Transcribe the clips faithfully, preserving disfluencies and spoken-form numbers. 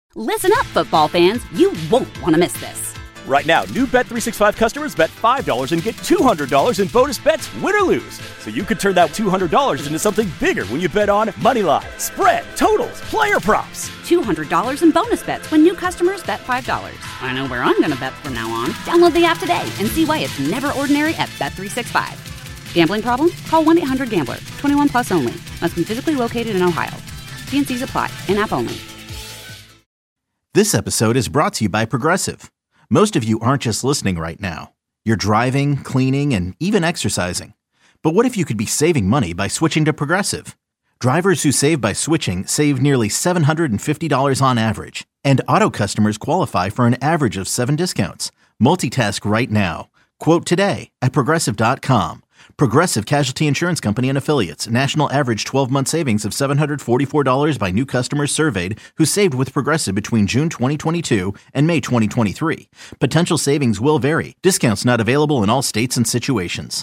Listen up, football fans. You won't want to miss this. Right now, new Bet three sixty-five customers bet five dollars and get two hundred dollars in bonus bets, win or lose. So you could turn that two hundred dollars into something bigger when you bet on moneyline, spread, totals, player props. two hundred dollars in bonus bets when new customers bet five dollars. I know where I'm going to bet from now on. Download the app today and see why it's never ordinary at Bet three sixty-five. Gambling problem? Call one eight hundred gambler. twenty-one plus only. Must be physically located in Ohio. T and C's apply. In-app only. This episode is brought to you by Progressive. Most of you aren't just listening right now. You're driving, cleaning, and even exercising. But what if you could be saving money by switching to Progressive? Drivers who save by switching save nearly seven hundred fifty dollars on average. And auto customers qualify for an average of seven discounts. Multitask right now. Quote today at Progressive dot com. Progressive Casualty Insurance Company and Affiliates. National average twelve-month savings of seven hundred forty-four dollars by new customers surveyed who saved with Progressive between June twenty twenty-two and May twenty twenty-three. Potential savings will vary. Discounts not available in all states and situations.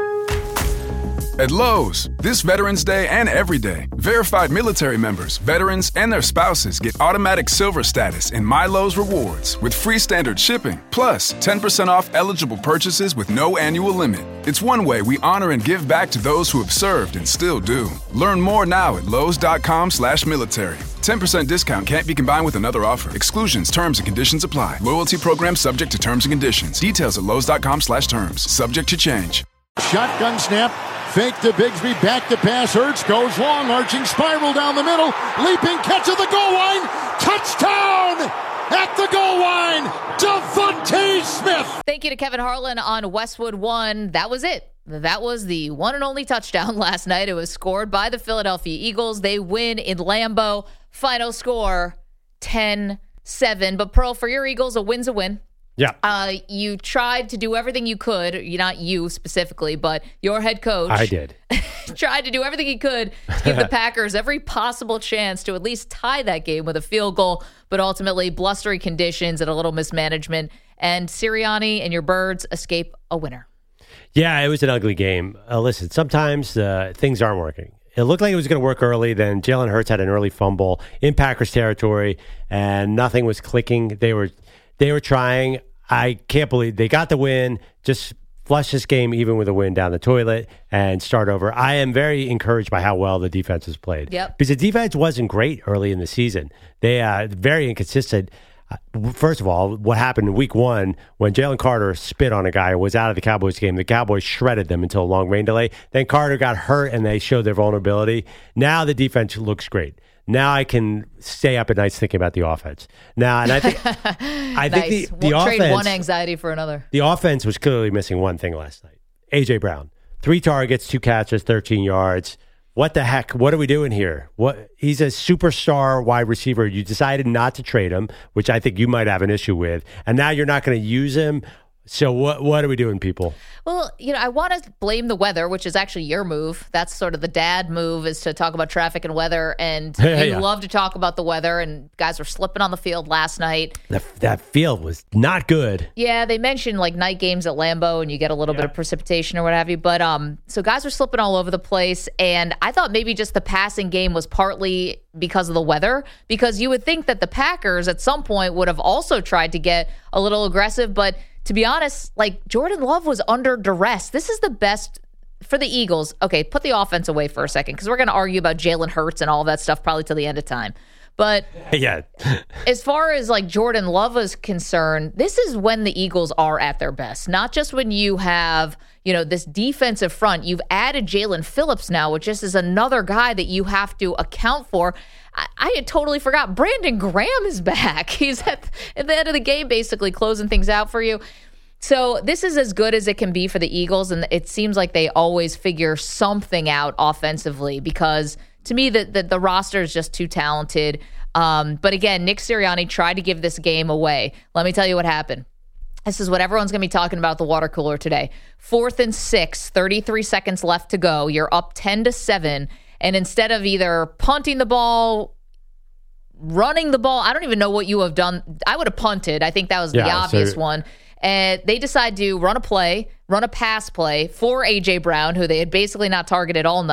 At Lowe's, this Veterans Day and every day, verified military members, veterans, and their spouses get automatic silver status in My Lowe's Rewards with free standard shipping, plus ten percent off eligible purchases with no annual limit. It's one way we honor and give back to those who have served and still do. Learn more now at Lowe's.com slash military. ten percent discount can't be combined with another offer. Exclusions, terms, and conditions apply. Loyalty program subject to terms and conditions. Details at Lowe's.com slash terms. Subject to change. Shotgun snap. Fake to Bigsby, back to pass. Hurts goes long, arching spiral down the middle. Leaping catch at the goal line. Touchdown at the goal line. Devontae Smith. Thank you to Kevin Harlan on Westwood One. That was it. That was the one and only touchdown last night. It was scored by the Philadelphia Eagles. They win in Lambeau. Final score ten seven. But Pearl, for your Eagles, a win's a win. Yeah. Uh, you tried to do everything you could, not you specifically, but your head coach. I did. tried to do everything he could to give the Packers every possible chance to at least tie that game with a field goal, but ultimately blustery conditions and a little mismanagement. And Sirianni and your Birds escape a winner. Yeah, it was an ugly game. Uh, listen, sometimes uh, things aren't working. It looked like it was going to work early. Then Jalen Hurts had an early fumble in Packers territory, and nothing was clicking. They were they were trying. I can't believe they got the win. Just flush this game even with a win down the toilet and start over. I am very encouraged by how well the defense has played. Yep. Because the defense wasn't great early in the season. They uh very inconsistent. Uh, first of all, what happened in week one when Jalen Carter spit on a guy and was out of the Cowboys game, the Cowboys shredded them until a long rain delay. Then Carter got hurt and they showed their vulnerability. Now the defense looks great. Now I can stay up at nights thinking about the offense. Now, and I think I nice. think the, the we'll offense, trade one anxiety for another. The offense was clearly missing one thing last night. A J Brown, three targets, two catches, thirteen yards. What the heck? What are we doing here? What? He's a superstar wide receiver. You decided not to trade him, which I think you might have an issue with, and now you're not going to use him. So what what are we doing, people? Well, you know, I want to blame the weather, which is actually your move. That's sort of the dad move, is to talk about traffic and weather. And Yeah, you yeah. love to talk about the weather, and guys were slipping on the field last night. That, that field was not good. Yeah, they mentioned like night games at Lambeau, and you get a little Yeah. bit of precipitation or what have you. But um, so guys were slipping all over the place, and I thought maybe just the passing game was partly because of the weather, because you would think that the Packers at some point would have also tried to get a little aggressive, but to be honest, like Jordan Love was under duress. This is the best for the Eagles. Okay, put the offense away for a second, because we're going to argue about Jalen Hurts and all that stuff probably till the end of time. But Yeah. as far as like Jordan Love is concerned, this is when the Eagles are at their best. Not just when you have, you know, this defensive front. You've added Jalen Phillips now, which just is another guy that you have to account for. I, I had totally forgot. Brandon Graham is back. He's at, at the end of the game, basically closing things out for you. So this is as good as it can be for the Eagles, and it seems like they always figure something out offensively, because to me, the, the, the roster is just too talented. Um, but again, Nick Sirianni tried to give this game away. Let me tell you what happened. This is what everyone's going to be talking about at the water cooler today. Fourth and six, thirty-three seconds left to go. You're up ten to seven. And instead of either punting the ball, running the ball, I don't even know what you have done. I would have punted. I think that was the Yeah, obvious so- one. And they decide to run a play, run a pass play for A J Brown, who they had basically not targeted all night.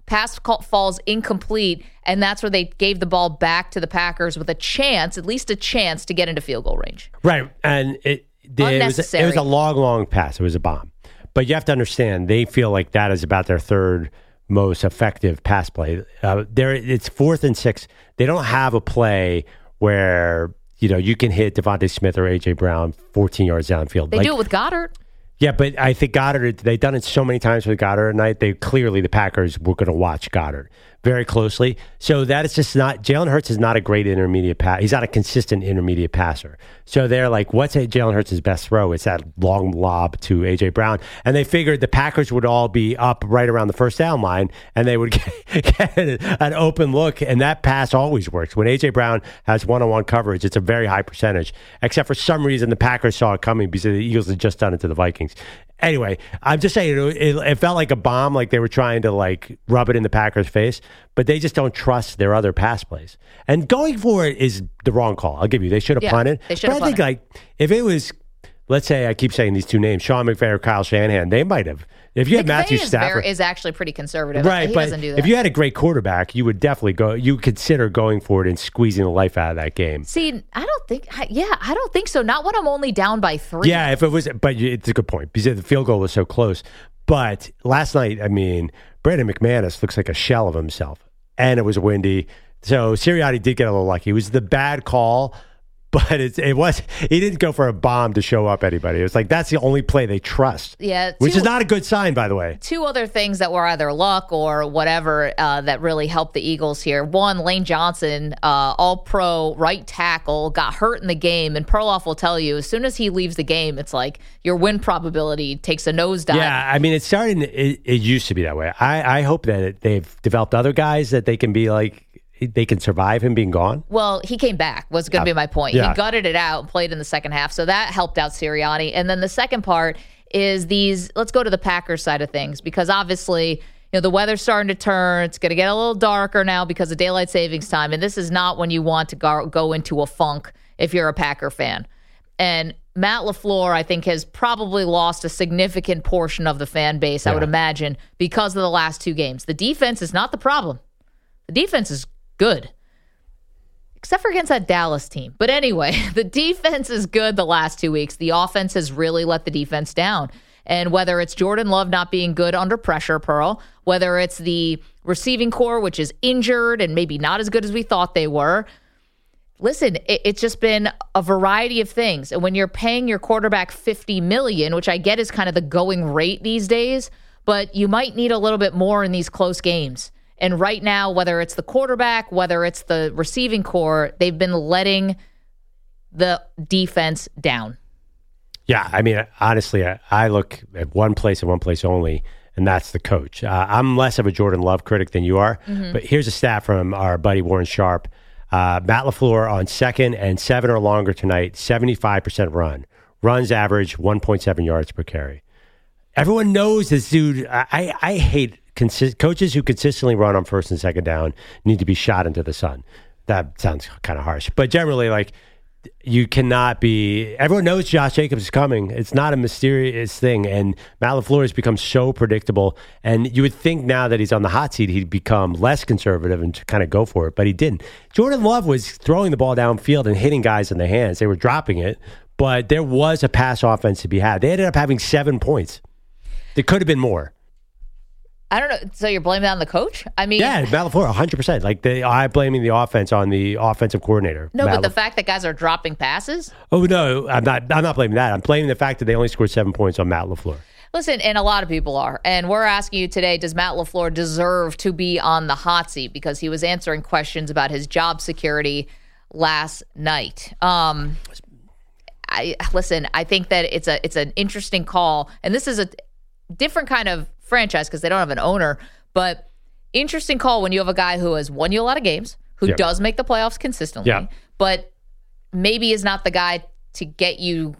pass call, falls incomplete, and that's where they gave the ball back to the Packers with a chance, at least a chance, to get into field goal range. Right, and it, it, was, a, it was a long, long pass. It was a bomb. But you have to understand, they feel like that is about their third most effective pass play. Uh, there, it's fourth and six. They don't have a play where, you know, you can hit Devontae Smith or A J Brown fourteen yards downfield. They like, do it with Goddard. Yeah, but I think Goddard, they've done it so many times with Goddard at night. They clearly, the Packers were going to watch Goddard very closely. So that is just not, Jalen Hurts is not a great intermediate pass. He's not a consistent intermediate passer. So they're like, what's Jalen Hurts' best throw? It's that long lob to A J Brown. And they figured the Packers would all be up right around the first down line and they would get, get an open look. And that pass always works. When A J Brown has one-on-one coverage, it's a very high percentage. Except for some reason, the Packers saw it coming because the Eagles had just done it to the Vikings. Anyway, I'm just saying it, it, it felt like a bomb, like they were trying to like rub it in the Packers' face, but they just don't trust their other pass plays. And going for it is the wrong call. I'll give you. They should have yeah, punted. They should have But I think punted. like if it was, let's say I keep saying these two names, Sean McVay or Kyle Shanahan, they might have. If you had McVay Matthew is Stafford, very, is actually pretty conservative. right? He but doesn't do that. if you had a great quarterback, you would definitely go. You would consider going for it and squeezing the life out of that game. See, I don't think. Yeah, I don't think so. Not when I'm only down by three. Yeah, if it was, but it's a good point because the field goal was so close. But last night, I mean, Brandon McManus looks like a shell of himself, and it was windy. So Sirianni did get a little lucky. It was the bad call, but it, it was he didn't go for a bomb to show up anybody. It was like that's the only play they trust. Yeah, which two, is not a good sign, by the way. Two other things that were either luck or whatever uh, that really helped the Eagles here. One, Lane Johnson, uh, all-pro right tackle, got hurt in the game, and Perloff will tell you as soon as he leaves the game, it's like your win probability takes a nosedive. Yeah, I mean, it's starting. It, it used to be that way. I, I hope that they've developed other guys that they can be like. They can survive him being gone? Well, he came back, was going to be my point. Yeah. He gutted it out and played in the second half, so that helped out Sirianni. And then the second part is these, let's go to the Packers side of things, because obviously, you know, the weather's starting to turn. It's going to get a little darker now because of daylight savings time, and this is not when you want to go, go into a funk if you're a Packer fan. And Matt LaFleur, I think, has probably lost a significant portion of the fan base, yeah. I would imagine, because of the last two games. The defense is not the problem. The defense is good, except for against that Dallas team. But anyway, the defense is good the last two weeks. The offense has really let the defense down. And whether it's Jordan Love not being good under pressure, Pearl, whether it's the receiving core, which is injured and maybe not as good as we thought they were, listen, it, it's just been a variety of things. And when you're paying your quarterback fifty million dollars, which I get is kind of the going rate these days, but you might need a little bit more in these close games. And right now, whether it's the quarterback, whether it's the receiving core, they've been letting the defense down. Yeah, I mean, honestly, I, I look at one place and one place only, and that's the coach. Uh, I'm less of a Jordan Love critic than you are, mm-hmm. but here's a stat from our buddy Warren Sharp. Uh, Matt LaFleur on second and seven or longer tonight, seventy-five percent run. Runs average one point seven yards per carry. Everyone knows this dude. I, I hate Consi- coaches who consistently run on first and second down need to be shot into the sun. That sounds kind of harsh, but generally, like, you cannot be. Everyone knows Josh Jacobs is coming. It's not a mysterious thing, and Matt LaFleur has become so predictable. And you would think now that he's on the hot seat, he'd become less conservative and kind of go for it, but he didn't. Jordan Love was throwing the ball downfield and hitting guys in the hands. They were dropping it, but there was a pass offense to be had. They ended up having seven points. There could have been more. I don't know. So you're blaming it on the coach? I mean, yeah, Matt LaFleur, one hundred percent. Like, the, I'm blaming the offense on the offensive coordinator. No, Matt but the La- fact that guys are dropping passes? Oh, no, I'm not I'm not blaming that. I'm blaming the fact that they only scored seven points on Matt LaFleur. Listen, and a lot of people are. And we're asking you today, does Matt LaFleur deserve to be on the hot seat? Because he was answering questions about his job security last night. Um, I listen, I think that it's a it's an interesting call. And this is a different kind of franchise because they don't have an owner, but interesting call when you have a guy who has won you a lot of games, who yep. does make the playoffs consistently, yep. but maybe is not the guy to get you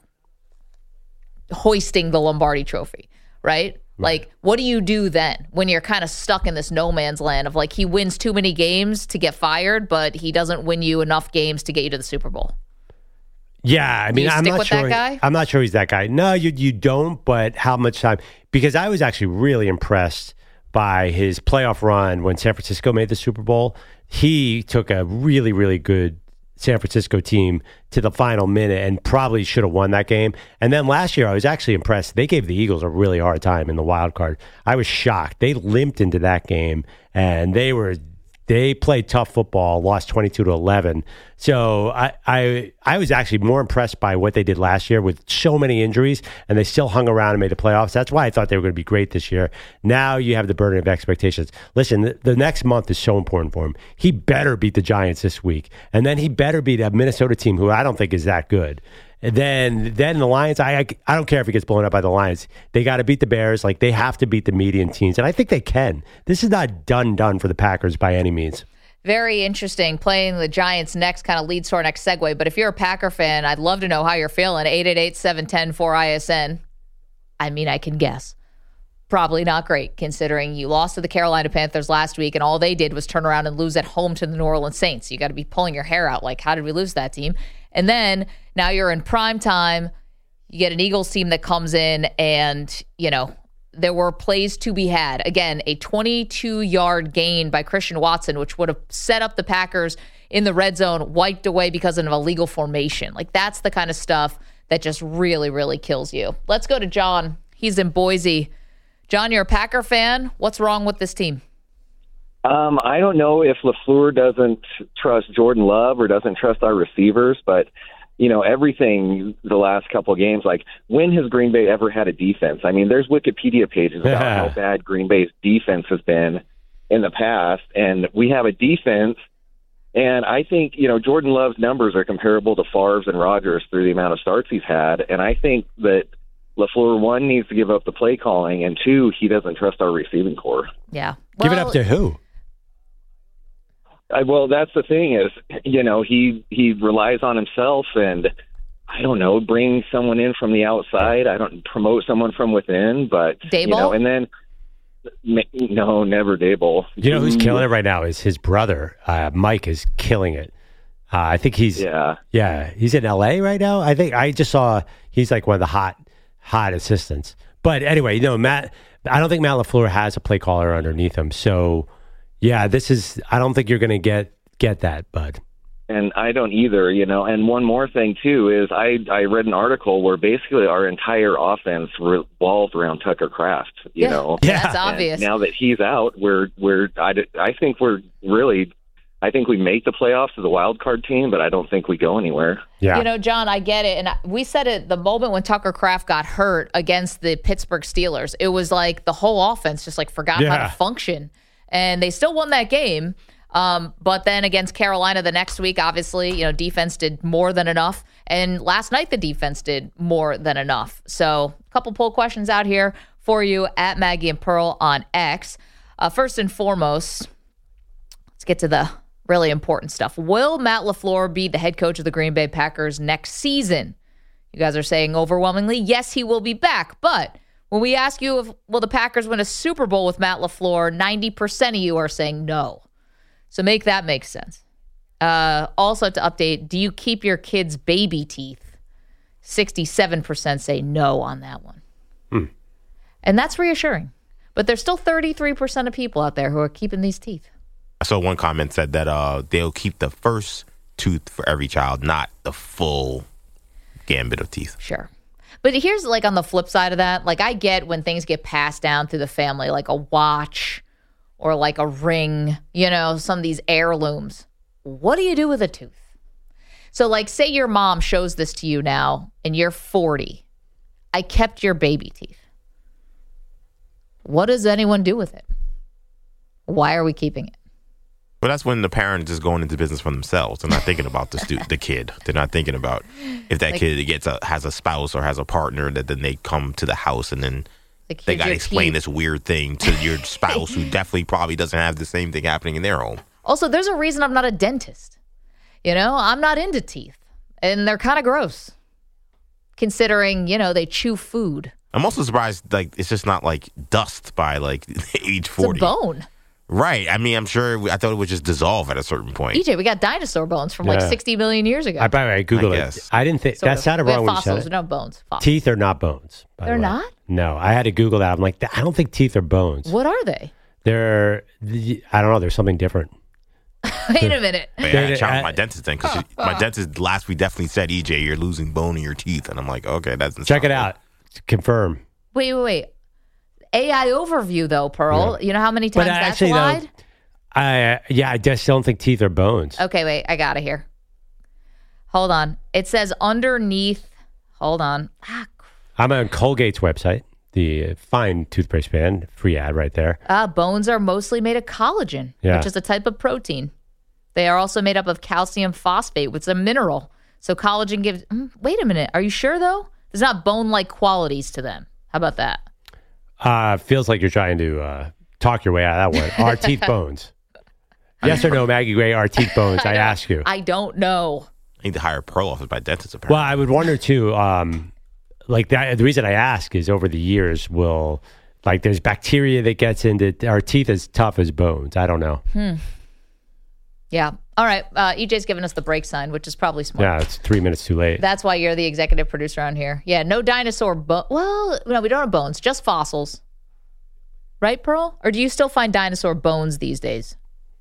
hoisting the Lombardi trophy, right? right? Like, what do you do then when you're kind of stuck in this no man's land of like, he wins too many games to get fired, but he doesn't win you enough games to get you to the Super Bowl? Yeah, I mean, you I'm stick not with sure. That guy? I'm not sure he's that guy. No, you you don't. But how much time? Because I was actually really impressed by his playoff run when San Francisco made the Super Bowl. He took a really, really good San Francisco team to the final minute and probably should have won that game. And then last year, I was actually impressed. They gave the Eagles a really hard time in the wild card. I was shocked. They limped into that game, and they were they played tough football, lost twenty-two to eleven. So I, I I was actually more impressed by what they did last year with so many injuries, and they still hung around and made the playoffs. That's why I thought they were going to be great this year. Now you have the burden of expectations. Listen, the, the next month is so important for him. He better beat the Giants this week, and then he better beat a Minnesota team who I don't think is that good. And then, then the Lions, I, I I don't care if he gets blown up by the Lions. They got to beat the Bears. Like, they have to beat the median teams. And I think they can. This is not done, done for the Packers by any means. Very interesting. Playing the Giants next kind of leads to our next segue. But if you're a Packer fan, I'd love to know how you're feeling. eight eight eight, seven one zero, four I S N. I mean, I can guess. Probably not great, considering you lost to the Carolina Panthers last week, and all they did was turn around and lose at home to the New Orleans Saints. You got to be pulling your hair out. Like, how did we lose that team? And then now you're in prime time. You get an Eagles team that comes in, and, you know, there were plays to be had. Again, a twenty-two-yard gain by Christian Watson, which would have set up the Packers in the red zone, wiped away because of an illegal formation. Like, that's the kind of stuff that just really, really kills you. Let's go to John. He's in Boise. John, you're a Packer fan. What's wrong with this team? Um, I don't know if LaFleur doesn't trust Jordan Love or doesn't trust our receivers, but, you know, everything the last couple of games, like, when has Green Bay ever had a defense? I mean, there's Wikipedia pages about Yeah. how bad Green Bay's defense has been in the past, and we have a defense, and I think, you know, Jordan Love's numbers are comparable to Favre's and Rodgers through the amount of starts he's had, and I think that LaFleur, one, needs to give up the play calling, and two, he doesn't trust our receiving core. Yeah. Give it Well, up to who? I, well, that's the thing is, you know, he he relies on himself, and I don't know, bring someone in from the outside. I don't promote someone from within, but Daboll? you know, and then no, never Daboll. You know who's killing it right now is his brother. Uh, Mike is killing it. Uh, I think he's Yeah, yeah he's in L A right now. I think I just saw he's like one of the hot hot assistants. But anyway, you know, Matt. I don't think Matt LaFleur has a play caller underneath him. So yeah, this is. I don't think you're going to get get that, bud. and I don't either. You know, and one more thing too is I I read an article where basically our entire offense revolved around Tucker Kraft. You Yeah. know, Yeah. That's obvious. And now that he's out, we're we're I, I think we're really. I think we make the playoffs as a wild card team, but I don't think we go anywhere. Yeah, You know, John, I get it. And I- we said it the moment when Tucker Kraft got hurt against the Pittsburgh Steelers. It was like the whole offense just like forgot how Yeah. to function. And they still won that game. Um, but then against Carolina the next week, obviously, you know, defense did more than enough. And last night, the defense did more than enough. So a couple poll questions out here for you at Maggie and Pearl on X. Uh, first and foremost, let's get to the really important stuff. Will Matt LaFleur be the head coach of the Green Bay Packers next season? You guys are saying overwhelmingly, yes, he will be back. But when we ask you if will the Packers win a Super Bowl with Matt LaFleur, ninety percent of you are saying no. So make that make sense. Uh, also to update, do you keep your kids' baby teeth? sixty-seven percent say no on that one. Hmm. And that's reassuring. But there's still thirty-three percent of people out there who are keeping these teeth. I saw one comment said that uh, they'll keep the first tooth for every child, not the full gambit of teeth. Sure. But here's like on the flip side of that, like I get when things get passed down through the family, like a watch or like a ring, you know, some of these heirlooms. What do you do with a tooth? So like say your mom shows this to you now and you're forty. I kept your baby teeth. What does anyone do with it? Why are we keeping it? But that's when the parent is going into business for themselves. They're not thinking about the stu- the kid. They're not thinking about if that Like- kid gets a has a spouse or has a partner that then they come to the house and then Like, they here's got to your explain teeth. this weird thing to your spouse who definitely probably doesn't have the same thing happening in their home. Also, there's a reason I'm not a dentist. You know, I'm not into teeth. And they're kind of gross. Considering, you know, they chew food. I'm also surprised like it's just not like dust by like age forty. It's a bone. Right. I mean, I'm sure I thought it would just dissolve at a certain point. E J, we got dinosaur bones from like Yeah. sixty million years ago. I, by the way, I Googled I it. guess. I didn't think Sort that of. sounded We wrong have when you fossils, said we it. don't have bones. Fossils. Teeth are not bones. by the They're way. not? No, I had to Google that. I'm like, I don't think teeth are bones. What are they? They're, I don't know, there's something different. Wait a minute. Man, I challenged my dentist then because my dentist last week definitely said, E J, you're losing bone in your teeth. And I'm like, okay, that's Check it out. Confirm. Wait, wait, wait. A I overview, though, Pearl. Yeah. You know how many times but that's actually, lied? Though, I, yeah, I just don't think teeth are bones. Okay, wait. I got it here. Hold on. It says underneath. Hold on. Ah, I'm on Colgate's website, the fine toothpaste brand, free ad right there. Uh, bones are mostly made of collagen, yeah. which is a type of protein. They are also made up of calcium phosphate, which is a mineral. So collagen gives... Mm, wait a minute. Are you sure, though? There's not bone-like qualities to them. How about that? Uh, feels like you're trying to uh, talk your way out of that one. Are teeth bones? Yes or no, Maggie Gray, are teeth bones? I, I ask you. I don't know. I need to hire Pearl off as my dentist, apparently. Well, I would wonder, too, um, like that, the reason I ask is over the years, will, like there's bacteria that gets into, our teeth as tough as bones? I don't know. Hmm. Yeah. All right. Uh, E J's giving us the break sign, which is probably smart. Yeah, it's three minutes too late. That's why you're the executive producer on here. Yeah, no dinosaur bo- Well, no, we don't have bones, just fossils. Right, Pearl? Or do you still find dinosaur bones these days?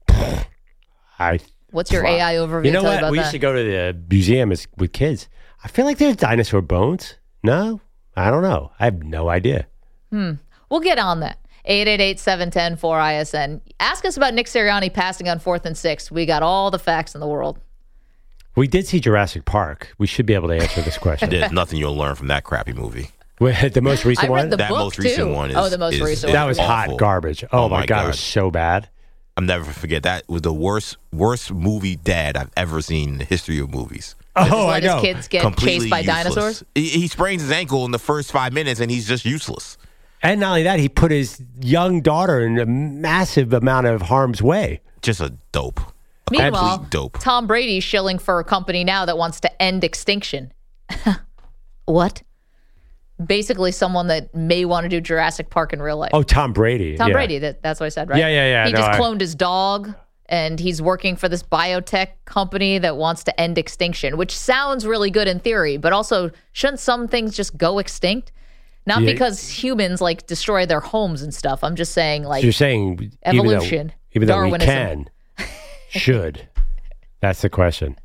I. What's your A I overview? You know tell what? you about we that? used to go to the museum as, with kids. I feel like there's dinosaur bones. No? I don't know. I have no idea. Hmm. We'll get on that. eight eight eight, seven one zero, four I S N. Ask us about Nick Sirianni passing on fourth and six. We got all the facts in the world. We did see Jurassic Park. We should be able to answer this question. There's nothing you'll learn from that crappy movie. The most recent I read one? the that book, most recent too. one is. Oh, the most is, recent is That was awful. hot garbage. Oh, Oh my my God, God. it was so bad. I'll never forget. That was the worst worst movie dad I've ever seen in the history of movies. Just Oh, I let his know. kids get Completely chased by useless. dinosaurs? He, he sprains his ankle in the first five minutes, and he's just useless. And not only that, he put his young daughter in a massive amount of harm's way. Just a dope. Meanwhile, Complete dope. Tom Brady's shilling for a company now that wants to end extinction. What? Basically, someone that may want to do Jurassic Park in real life. Oh, Tom Brady. Tom yeah. Brady, that, that's what I said, right? Yeah, yeah, yeah. He No, just I- cloned his dog, and he's working for this biotech company that wants to end extinction, which sounds really good in theory, but also, shouldn't some things just go extinct? Not Yeah. because humans, like, destroy their homes and stuff. I'm just saying, like, So you're saying evolution, even though, even though we Darwinism. can, should. That's the question.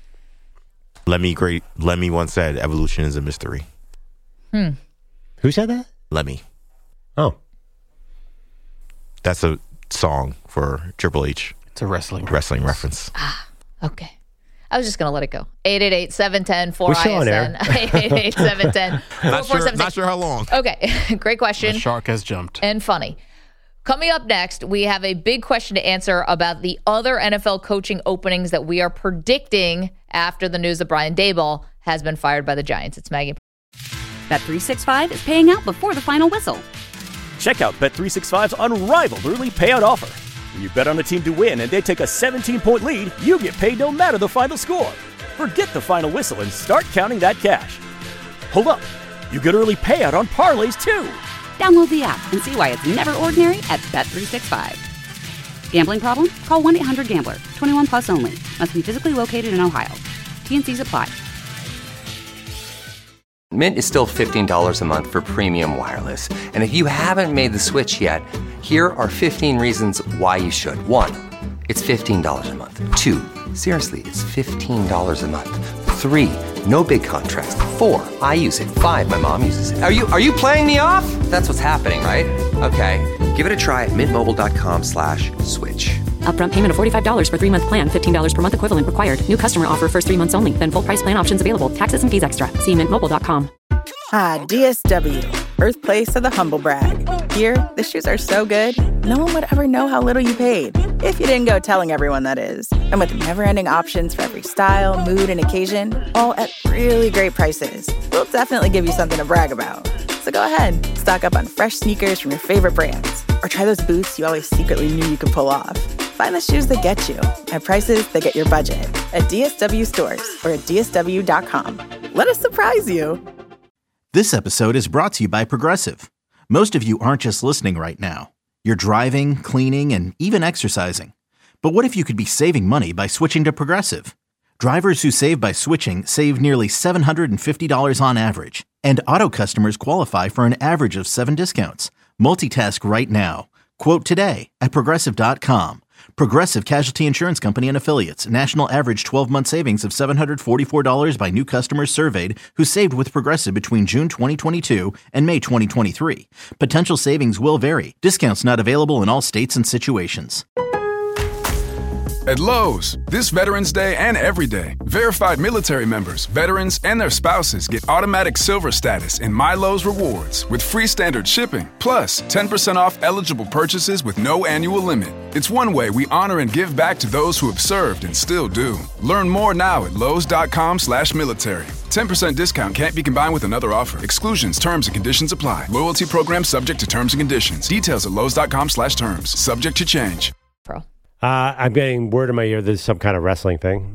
Lemmy great. Lemmy once said, "Evolution is a mystery." Hmm. Who said that? Lemmy. Oh, That's a song for Triple H. It's a wrestling wrestling reference. Okay. I was just going to let it go. eight eight eight, seven one zero, four We're still on I S N. eight eight eight, seven one zero, four Not four sure. seven Not six. sure how long. Okay. Great question. The shark has jumped. And funny. Coming up next, we have a big question to answer about the other N F L coaching openings that we are predicting after the news that Brian Daboll has been fired by the Giants. It's Maggie. Bet three sixty-five is paying out before the final whistle. Check out Bet three sixty-five's unrivaled early payout offer. When you bet on a team to win and they take a seventeen-point lead, you get paid no matter the final score. Forget the final whistle and start counting that cash. Hold up. You get early payout on parlays, too. Download the app and see why it's never ordinary at Bet three sixty-five. Gambling problem? Call one eight hundred gambler. twenty-one plus only. Must be physically located in Ohio. T N Cs apply. Mint is still fifteen dollars a month for premium wireless. And if you haven't made the switch yet, here are fifteen reasons why you should. One, it's fifteen dollars a month. Two, seriously, it's fifteen dollars a month. Three, no big contrast. Four, I use it. Five, my mom uses it. Are you are you playing me off? That's what's happening, right? Okay, give it a try at mintmobile.com slash switch. Upfront payment of forty-five dollars for three-month plan, fifteen dollars per month equivalent required. New customer offer first three months only. Then full price plan options available. Taxes and fees extra. See mint mobile dot com. Ah, D S W, birthplace of the humble brag. Here, the shoes are so good, no one would ever know how little you paid. If you didn't go telling everyone, that is. And with never-ending options for every style, mood, and occasion, all at really great prices, we'll definitely give you something to brag about. So go ahead, stock up on fresh sneakers from your favorite brands. Or try those boots you always secretly knew you could pull off. Find the shoes that get you at prices that get your budget at D S W stores or at D S W dot com. Let us surprise you. This episode is brought to you by Progressive. Most of you aren't just listening right now. You're driving, cleaning, and even exercising. But what if you could be saving money by switching to Progressive? Drivers who save by switching save nearly seven hundred fifty dollars on average. And auto customers qualify for an average of seven discounts. Multitask right now. Quote today at Progressive dot com. Progressive Casualty Insurance Company and Affiliates. National average twelve-month savings of seven hundred forty-four dollars by new customers surveyed who saved with Progressive between June twenty twenty-two and May twenty twenty-three. Potential savings will vary. Discounts not available in all states and situations. At Lowe's, this Veterans Day and every day, verified military members, veterans, and their spouses get automatic silver status in My Lowe's Rewards with free standard shipping, plus ten percent off eligible purchases with no annual limit. It's one way we honor and give back to those who have served and still do. Learn more now at Lowe's.com slash military. ten percent discount can't be combined with another offer. Exclusions, terms, and conditions apply. Loyalty program subject to terms and conditions. Details at Lowe's.com slash terms. Subject to change. Pro. Uh, I'm getting word in my ear there's some kind of wrestling thing.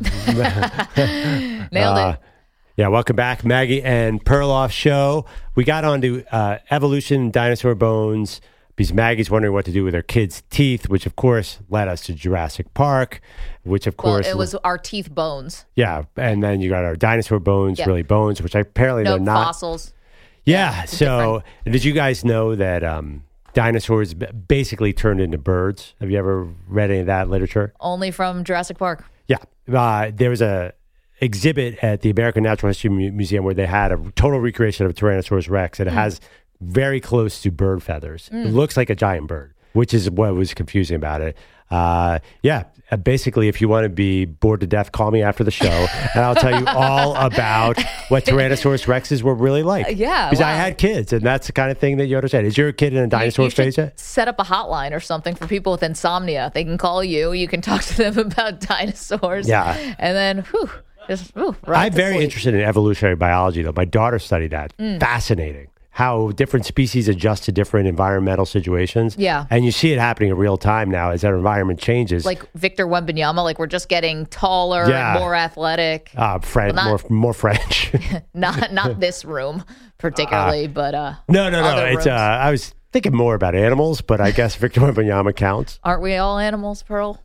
Nailed uh, it. Yeah, welcome back, Maggie and Perloff show. We got on to uh, evolution, dinosaur bones, because Maggie's wondering what to do with her kids' teeth, which of course led us to Jurassic Park, which of course... Well, it was our teeth bones. Yeah, and then you got our dinosaur bones, Yep. really bones, which apparently No they're not... fossils. Yeah, so did you guys know that um, dinosaurs b- basically turned into birds? Have you ever read any of that literature? Only from Jurassic Park. Yeah, uh, there was a exhibit at the American Natural History Mu- Museum where they had a total recreation of a Tyrannosaurus Rex, and it Mm. has very close to bird feathers. Mm. It looks like a giant bird, which is what was confusing about it. Uh, yeah, uh, basically, if you want to be bored to death, call me after the show, and I'll tell you all about what Tyrannosaurus Rexes were really like. Uh, yeah, because I wow. had kids, and that's the kind of thing that you understand. Is your kid in a dinosaur You should phase yet? set up a hotline or something for people with insomnia. They can call you. You can talk to them about dinosaurs. Yeah. And then, whew, just, whew, right I'm to very sleep. interested in evolutionary biology, though. My daughter studied that. Mm. Fascinating. How different species adjust to different environmental situations. Yeah. And you see it happening in real time now as our environment changes. Like Victor Wembanyama, like we're just getting taller, Yeah. and more athletic. uh, French, Well, more not- more French. Not not this room particularly, but uh, no, no, no. other It's uh, rooms. I was thinking more about animals, but I guess Victor Wembanyama counts. Aren't we all animals, Pearl?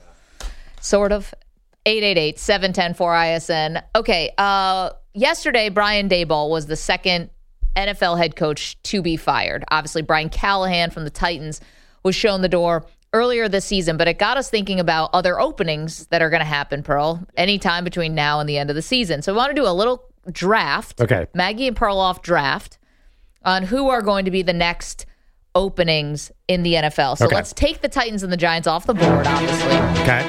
Sort of. eight eight eight, seven one zero, four I S N. Okay. Uh, yesterday, Brian Daboll was the second N F L head coach to be fired. Obviously, Brian Callahan from the Titans was shown the door earlier this season, but it got us thinking about other openings that are going to happen, Pearl, anytime between now and the end of the season. So we want to do a little draft. Okay. Maggie and Perloff draft on who are going to be the next openings in the N F L. So Okay. let's take the Titans and the Giants off the board, obviously. Okay.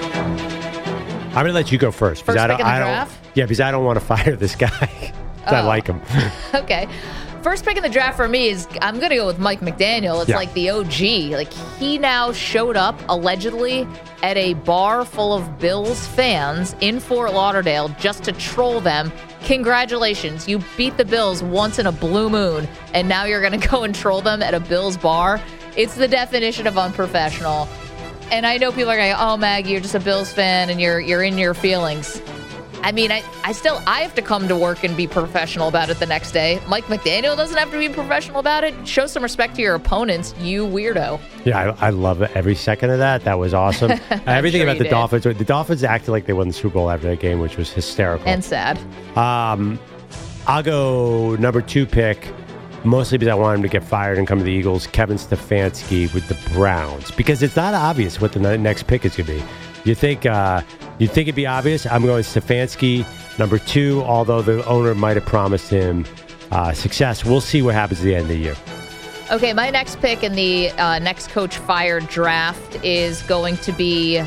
I'm going to let you go first. because First I don't, pick in the I don't, draft? Yeah, because I don't want to fire this guy. 'Cause I Oh. like him. Okay. First pick in the draft for me is I'm going to go with Mike McDaniel. It's Yeah. like the O G. Like he now showed up allegedly at a bar full of Bills fans in Fort Lauderdale just to troll them. Congratulations. You beat the Bills once in a blue moon, and now you're going to go and troll them at a Bills bar. It's the definition of unprofessional. And I know people are going, oh, Maggie, you're just a Bills fan and you're you're in your feelings. I mean, I, I still, I have to come to work and be professional about it the next day. Mike McDaniel doesn't have to be professional about it. Show some respect to your opponents, you weirdo. Yeah, I, I love every second of that. That was awesome. Everything sure about you the did. Dolphins. The Dolphins acted like they won the Super Bowl after that game, which was hysterical. And sad. Um, I'll go number two pick, mostly because I want him to get fired and come to the Eagles, Kevin Stefanski with the Browns, because it's not obvious what the ne- next pick is going to be. You think uh, you think it'd be obvious? I'm going Stefanski, number two, although the owner might have promised him uh, success. We'll see what happens at the end of the year. Okay, my next pick in the uh, next coach fired draft is going to be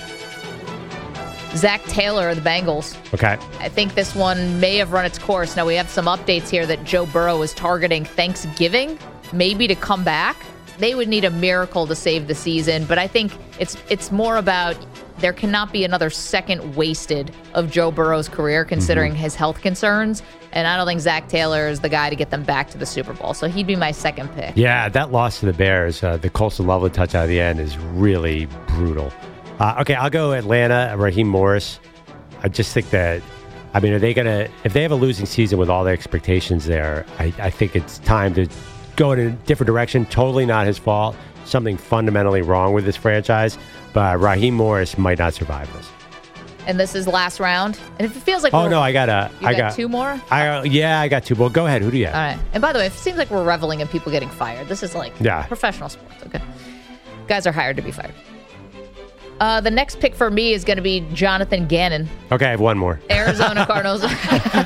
Zach Taylor of the Bengals. Okay. I think this one may have run its course. Now, we have some updates here that Joe Burrow is targeting Thanksgiving, maybe to come back. They would need a miracle to save the season, but I think it's it's more about there cannot be another second wasted of Joe Burrow's career, considering Mm-hmm. his health concerns. And I don't think Zach Taylor is the guy to get them back to the Super Bowl. So he'd be my second pick. Yeah, that loss to the Bears, uh, the Colston Loveland touchdown at the end is really brutal. Uh, okay, I'll go Atlanta, Raheem Morris. I just think that, I mean, are they going to, if they have a losing season with all the expectations there, I, I think it's time to go in a different direction. Totally not his fault. Something fundamentally wrong with this franchise, but Raheem Morris might not survive this. And this is last round. And if it feels like Oh, we're- no, I got a, you I got, got two more? I uh, Yeah, I got two. Well, go ahead. Who do you have? All right. And by the way, it seems like we're reveling in people getting fired. This is like Yeah. professional sports. Okay. Guys are hired to be fired. Uh, the next pick for me is going to be Jonathan Gannon. Okay, I have one more. Arizona Cardinals. Don't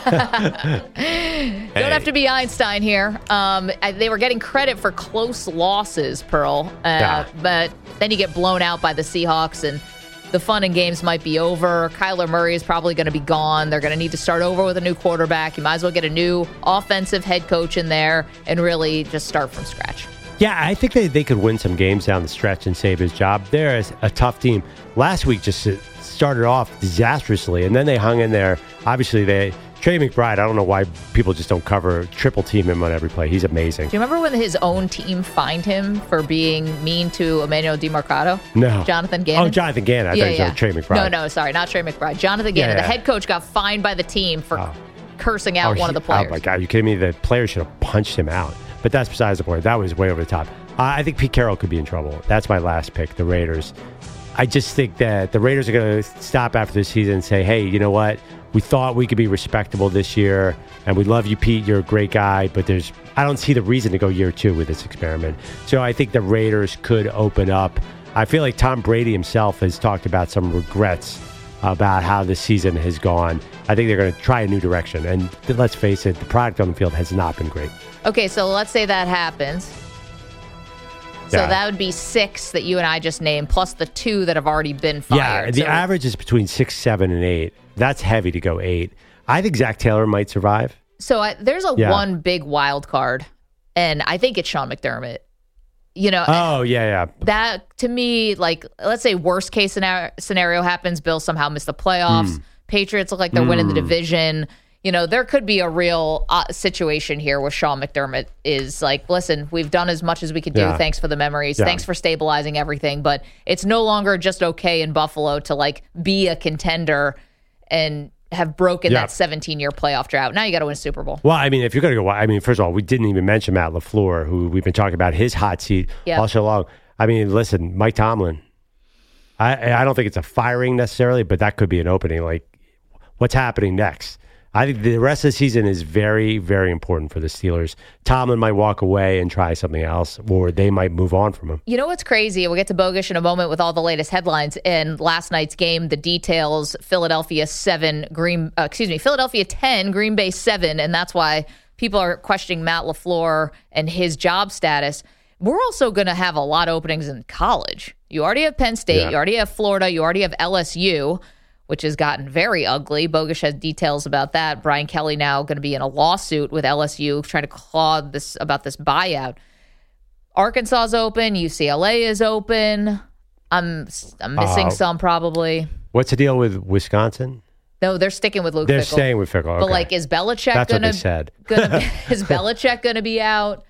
hey. have to be Einstein here. Um, I, they were getting credit for close losses, Pearl. Uh, yeah. But then you get blown out by the Seahawks, and the fun and games might be over. Kyler Murray is probably going to be gone. They're going to need to start over with a new quarterback. You might as well get a new offensive head coach in there and really just start from scratch. Yeah, I think they, they could win some games down the stretch and save his job. They're a tough team. Last week just started off disastrously, and then they hung in there. Obviously, they Trey McBride, I don't know why people just don't cover triple team him on every play. He's amazing. Do you remember when his own team fined him for being mean to Emmanuel DeMarcado? No. Jonathan Gannon? Oh, Jonathan Gannon. I yeah, thought you yeah. said Trey McBride. No, no, sorry, not Trey McBride. Jonathan Gannon, yeah, yeah. the head coach, got fined by the team for oh. cursing out oh, one he, of the players. Oh, my God. Are you kidding me? The player should have punched him out. But that's besides the point. That was way over the top. Uh, I think Pete Carroll could be in trouble. That's my last pick, the Raiders. I just think that the Raiders are going to stop after this season and say, hey, you know what? We thought we could be respectable this year, and we love you, Pete. You're a great guy, but there's I don't see the reason to go year two with this experiment. So I think the Raiders could open up. I feel like Tom Brady himself has talked about some regrets about how the season has gone. I think they're going to try a new direction. And let's face it, the product on the field has not been great. Okay, so let's say that happens. So Yeah. that would be six that you and I just named, plus the two that have already been fired. Yeah, the So- average is between six, seven, and eight. That's heavy to go eight. I think Zach Taylor might survive. So I, there's a Yeah. one big wild card, and I think it's Sean McDermott. You know, Oh, yeah, yeah. that to me, like, let's say worst case scenario, scenario happens, Bills somehow miss the playoffs. Mm. Patriots look like they're winning the Mm. division. You know, there could be a real uh, situation here where Sean McDermott is like, listen, we've done as much as we could do. Yeah. Thanks for the memories. Yeah. Thanks for stabilizing everything. But it's no longer just okay in Buffalo to like be a contender and have broken Yeah. that seventeen-year playoff drought. Now you got to win a Super Bowl. Well, I mean, if you're going to go, I mean, first of all, we didn't even mention Matt LaFleur, who we've been talking about his hot seat Yeah. all show long. I mean, listen, Mike Tomlin, I, I don't think it's a firing necessarily, but that could be an opening. Like, what's happening next? I think the rest of the season is very, very important for the Steelers. Tomlin might walk away and try something else, or they might move on from him. You know what's crazy? We'll get to Bogusch in a moment with all the latest headlines. In last night's game, the details: Philadelphia seven, Green, uh, excuse me, Philadelphia ten, Green Bay seven, and that's why people are questioning Matt LaFleur and his job status. We're also going to have a lot of openings in college. You already have Penn State, Yeah. you already have Florida, you already have L S U, which has gotten very ugly. Bogusch has details about that. Brian Kelly now going to be in a lawsuit with L S U trying to claw this about this buyout. Arkansas is open. U C L A is open. I'm I'm missing Uh, some probably. What's the deal with Wisconsin? No, they're sticking with Luke They're Fickell. staying with Fickell. But okay. like, is Belichick That's gonna what they said. gonna be, is Belichick gonna be out?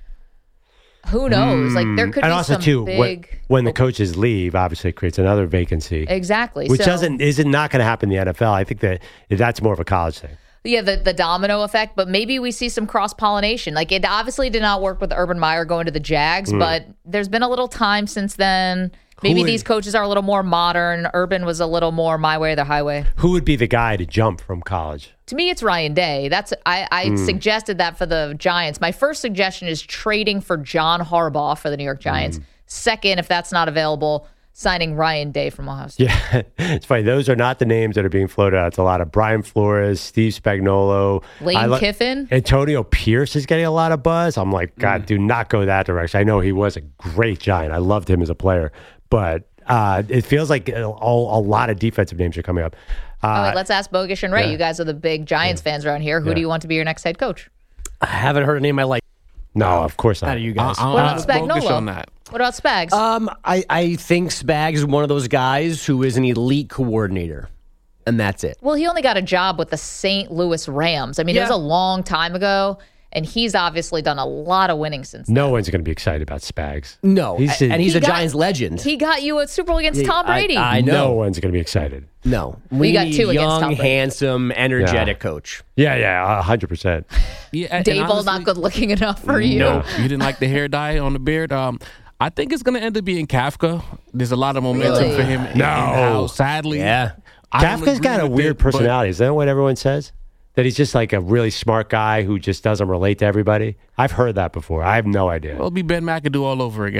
Who knows? Like there could and be also some too, big when, when the coaches leave, obviously it creates another vacancy. exactly. Which so, doesn't isn't not going to happen in the N F L. I think that that's more of a college thing. Yeah, the, the domino effect, but maybe we see some cross-pollination. Like, it obviously did not work with Urban Meyer going to the Jags, Mm. but there's been a little time since then. Maybe Who these is- coaches are a little more modern. Urban was a little more my way or the highway. Who would be the guy to jump from college? To me, it's Ryan Day. That's I, I Mm. suggested that for the Giants. My first suggestion is trading for John Harbaugh for the New York Giants. Mm. Second, if that's not available, signing Ryan Day from Ohio State. Yeah, it's funny. Those are not the names that are being floated out. It's a lot of Brian Flores, Steve Spagnuolo. Lane I lo- Kiffin. Antonio Pierce is getting a lot of buzz. I'm like, God, Mm. do not go that direction. I know he was a great Giant. I loved him as a player. But uh, it feels like a, a, a lot of defensive names are coming up. Uh, All right, let's ask Bogusch and Ray. yeah. You guys are the big Giants fans around here. Who Yeah. do you want to be your next head coach? I haven't heard a name I like. No, of course not. Out of you guys. What about Spagnuolo? What about Spags? Um, I, I think Spags is one of those guys who is an elite coordinator, and that's it. Well, he only got a job with the Saint Louis Rams. I mean, it was Yeah. a long time ago, and he's obviously done a lot of winning since then. No one's going to be excited about Spags. No, He's and he's He a got- Giants legend. He got you a Super Bowl against Yeah, Tom I- Brady. I know. No one's going to be excited. No, We we got need two against Tom young, Brady. handsome, energetic coach. Yeah, yeah, one hundred percent. Yeah, and Dayball honestly- not good looking enough for you. No, you didn't like the hair dye on the beard. Um, I think it's going to end up being Kafka. There's a lot of momentum Really? for him. in- No. in-house. Sadly, Yeah. I don't Kafka's agree got a with weird it, but- personality. Is that what everyone says? That he's just like a really smart guy who just doesn't relate to everybody? I've heard that before. I have no idea. Well, it'll be Ben McAdoo all over again.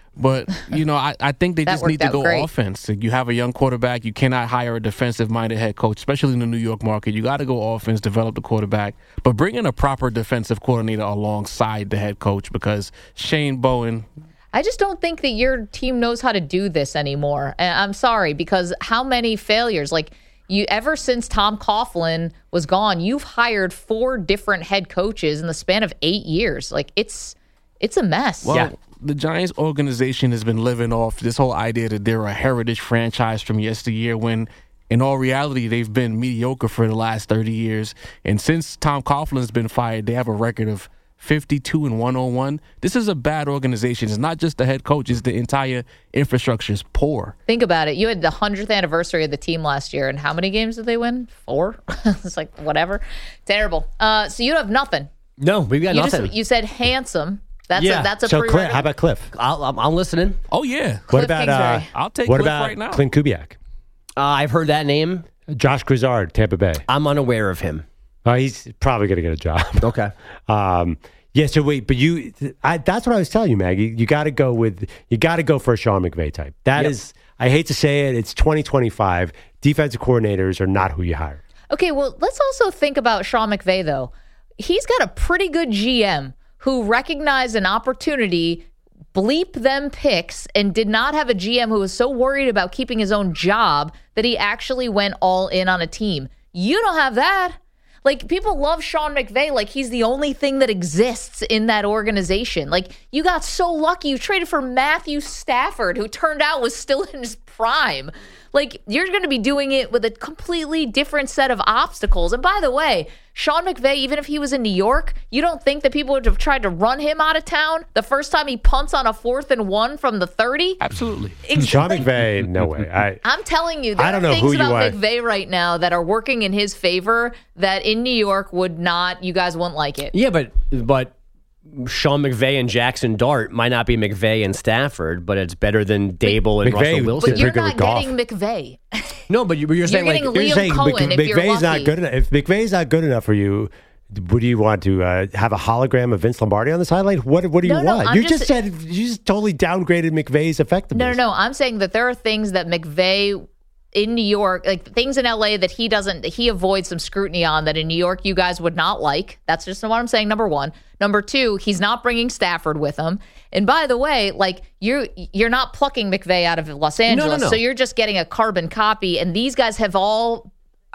But, you know, I, I think they That just need worked to out go great. offense. You have a young quarterback. You cannot hire a defensive-minded head coach, especially in the New York market. You got to go offense, develop the quarterback, but bring in a proper defensive coordinator alongside the head coach because Shane Bowen – I just don't think that your team knows how to do this anymore. And I'm sorry, because how many failures? Like, you ever since Tom Coughlin was gone, you've hired four different head coaches in the span of eight years. Like, it's it's a mess. Well, yeah. the Giants organization has been living off this whole idea that they're a heritage franchise from yesteryear when in all reality they've been mediocre for the last thirty years. And since Tom Coughlin's been fired, they have a record of fifty-two and one oh one. This is a bad organization. It's not just the head coach. It's the entire infrastructure is poor. Think about it. You had the hundredth anniversary of the team last year, and how many games did they win? Four? It's like, whatever. Terrible. Uh, so you have nothing. No, we've got you nothing. Just, you said handsome. That's yeah. a, that's a so Cliff, prerequisite. how about Cliff? I'll, I'm, I'm listening. Oh, yeah. What Cliff about uh, Kingsbury. I'll take what Cliff about right now. Clint Kubiak? Uh, I've heard that name. Josh Grizzard, Tampa Bay. I'm unaware of him. Uh, he's probably going to get a job. Okay. um, yeah. So wait, but you, I, that's what I was telling you, Maggie. You got to go with, you got to go for a Sean McVay type. That Yep. is, I hate to say it, it's twenty twenty-five. Defensive coordinators are not who you hire. Okay, well, let's also think about Sean McVay, though. He's got a pretty good G M who recognized an opportunity, bleep them picks, and did not have a G M who was so worried about keeping his own job that he actually went all in on a team. You don't have that. Like, people love Sean McVay like he's the only thing that exists in that organization. Like, you got so lucky. You traded for Matthew Stafford, who turned out was still in his prime. Like, you're going to be doing it with a completely different set of obstacles. And by the way, Sean McVay, even if he was in New York, you don't think that people would have tried to run him out of town the first time he punts on a fourth and one from the thirty? Absolutely. Sean McVay, no way. I, I'm telling you, there I don't are know things who you about are. McVay right now that are working in his favor that in New York would not, you guys wouldn't like it. Yeah, but but Sean McVay and Jackson Dart might not be McVay and Stafford, but it's better than Dable and McVay Russell Wilson. But you're Pretty not good with getting McVay. No, but you- you're saying getting like Liam You're saying Cohen Mc- if you're McVay's not lucky. good enough. If McVay's not good enough for you, would you want to uh, have a hologram of Vince Lombardi on the sideline? What What do you No, no, want? I'm you just- just, said you just totally downgraded McVay's effectiveness. No, no, no. I'm saying that there are things that McVay in New York, like things in L A that he doesn't, he avoids some scrutiny on that in New York you guys would not like. That's just what I'm saying, number one. Number two, he's not bringing Stafford with him. And by the way, like you're, you're not plucking McVay out of Los Angeles. no, no. So you're just getting a carbon copy. And these guys have all,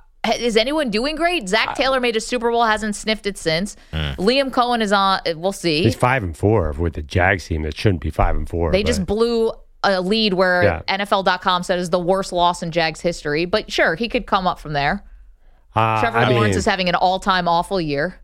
is anyone doing great? Zach Taylor made a Super Bowl, hasn't sniffed it since. Liam Cohen is on, we'll see. He's five and four with the Jags team that shouldn't be five and four. They but- just blew a lead where Yeah. N F L dot com said is the worst loss in Jags history. But sure, he could come up from there. Uh, Trevor I Lawrence mean, is having an all-time awful year.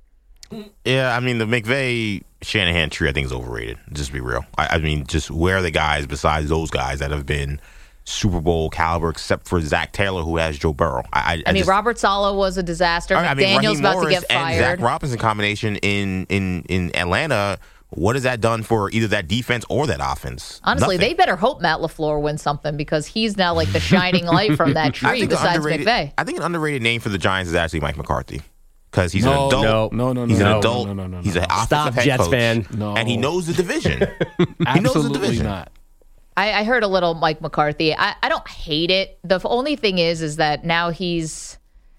Yeah, I mean, the McVay Shanahan tree, I think, is overrated. Just to be real. I, I mean, just where are the guys besides those guys that have been Super Bowl caliber, except for Zach Taylor, who has Joe Burrow? I, I, I, I mean, just, Robert Saleh was a disaster. I mean, McDaniel's Raheem about Morris to get and Zach fired. Robinson combination in in in Atlanta. What has that done for either that defense or that offense? Honestly, Nothing. they better hope Matt LaFleur wins something because he's now like the shining light from that I tree think an besides underrated- McVay. I think an underrated name for the Giants is actually Mike McCarthy. Because he's No, an adult. no, no, no, He's no, an no, adult. no, no, no, no, he's an no. offensive Stop, head Jets coach. fan. No. And he knows the division. he knows the Absolutely division. not. I, I heard a little Mike McCarthy. I, I don't hate it. The only thing is, is that now he's.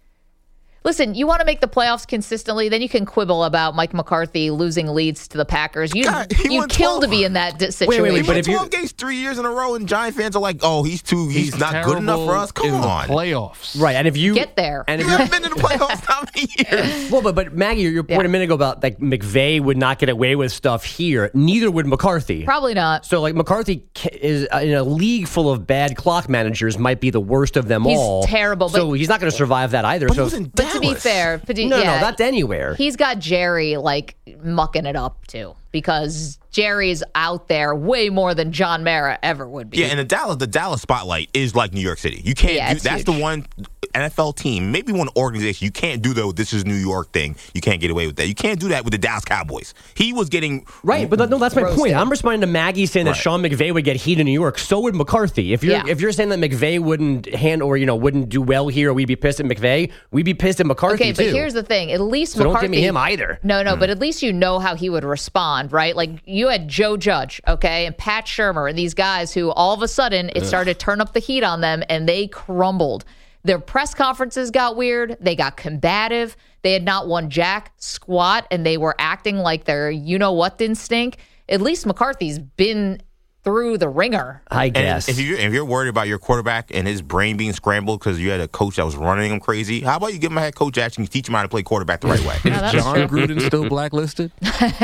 Listen, you want to make the playoffs consistently, then you can quibble about Mike McCarthy losing leads to the Packers. You, God, he you'd won kill twelve. to be in that di- wait, situation. wait, He but won if you- twelve games three years in a row, and Giant fans are like, "Oh, he's too. He's, not good enough for us." Come in on. the playoffs. Right, and if you Get there. and if You you haven't been in the playoffs how many years? well, but but Maggie, your point Yeah. a minute ago about like McVay would not get away with stuff here. Neither would McCarthy. Probably not. So like McCarthy ca- is uh, in a league full of bad clock managers, might be the worst of them He's all. terrible, but- so he's not going to survive that either. But so he was in But to be Dallas. fair, but no, yeah, no, that's anywhere. He's got Jerry like mucking it up too because Jerry's out there way more than John Mara ever would be. Yeah, and the Dallas, the Dallas spotlight is like New York City. You can't. Yeah, do, it's that's huge. the one. N F L team, maybe one organization, you can't do the this is New York thing. You can't get away with that. You can't do that with the Dallas Cowboys. He was getting right, but no, that's my roasted. point. I'm responding to Maggie saying right. that Sean McVay would get heat in New York. So would McCarthy. If you're yeah. if you're saying that McVay wouldn't hand or you know wouldn't do well here, or we'd be pissed at McVay, we'd be pissed at McCarthy okay, too. but here's the thing. At least so McCarthy, don't give me him either. No, no, hmm. but at least you know how he would respond, right? Like you had Joe Judge, okay, and Pat Shurmur, and these guys who all of a sudden it Ugh. started to turn up the heat on them, and they crumbled. Their press conferences got weird. They got combative. They had not won jack squat, and they were acting like their you-know-what didn't stink. At least McCarthy's been through the ringer. I guess. And if you're, if you're worried about your quarterback and his brain being scrambled because you had a coach that was running him crazy, how about you give him a head coach action and teach him how to play quarterback the right way? Is yeah, John Gruden still blacklisted?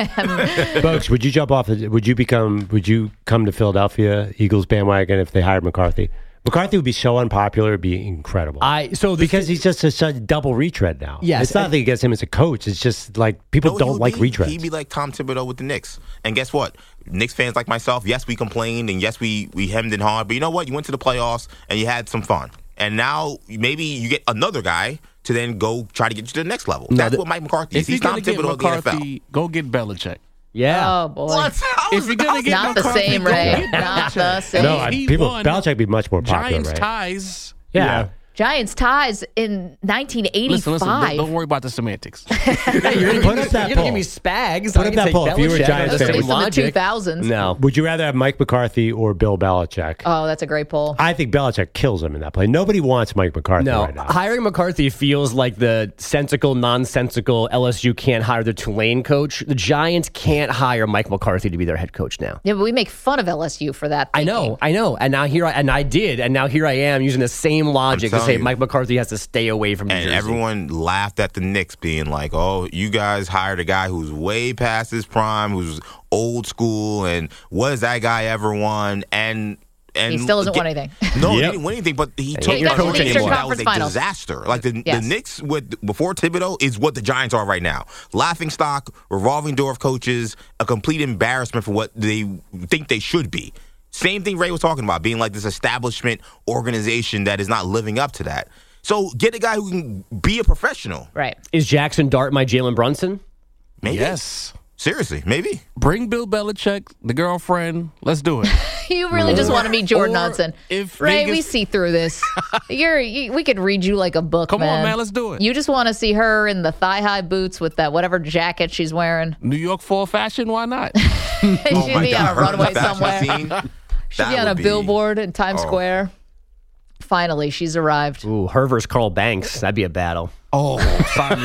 Folks, would you jump off? Would you become? Would you come to Philadelphia Eagles bandwagon if they hired McCarthy? McCarthy would be so unpopular; it'd be incredible. I so because he's just a, such a double retread now. Yes, it's nothing against him as a coach. It's just like people no, don't like be, retreads. He'd be like Tom Thibodeau with the Knicks. And guess what? Knicks fans like myself, yes, we complained, and yes, we we hemmed and hawed. But you know what? You went to the playoffs and you had some fun. And now maybe you get another guy to then go try to get you to the next level. That's no, what Mike McCarthy is. He's Tom Thibodeau of the N F L. Go get Belichick. Yeah. Oh boy. What? If you're gonna get not McCarthy, the same, Ray. Not the same. No, I, people. Belichick would be much more popular. Giants right? ties. Yeah. yeah. Giants ties in nineteen eighty-five. Listen, listen, don't, don't worry about the semantics. Hey, you're put up that You're poll. Gonna give me Spags. Put up that poll. If you were a Giants fan, in the two thousands. No. Would you rather have Mike McCarthy or Bill Belichick? Oh, that's a great poll. I think Belichick kills him in that play. Nobody wants Mike McCarthy no, right now. Hiring McCarthy feels like the sensical, nonsensical L S U can't hire the Tulane coach. The Giants can't hire Mike McCarthy to be their head coach now. Yeah, but we make fun of L S U for that thinking. I know, I know. And now here I and I did, and now here I am using the same logic to say you. Mike McCarthy has to stay away from New And Jersey. everyone laughed at the Knicks being like, oh, you guys hired a guy who's way past his prime, who's old school, and was that guy ever won? And and he still doesn't get, win anything. No, Yep. he didn't win anything, but he Yeah, took he got to the coaching Eastern and that was a Conference disaster. Like the, Yes. the Knicks with before Thibodeau is what the Giants are right now. Laughing stock, revolving door of coaches, a complete embarrassment for what they think they should be. Same thing Ray was talking about, being like this establishment organization that is not living up to that. So get a guy who can be a professional. Right. Is Jackson Dart my Jalen Brunson? Maybe. Yes. Seriously, maybe. Bring Bill Belichick, the girlfriend. Let's do it. You really just want to meet Jordan Or Hudson. if Ray, Vegas- we see through this. You're, you, we could read you like a book, Come man. on, man, let's do it. You just want to see her in the thigh-high boots with that whatever jacket she's wearing. New York fall fashion, why not? She'd Oh my be on a God, runway fashion somewhere. scene? She'd That be on a would be- billboard in Times Oh. Square. Finally, she's arrived. Ooh, her versus Carl Banks. That'd be a battle. Oh, sign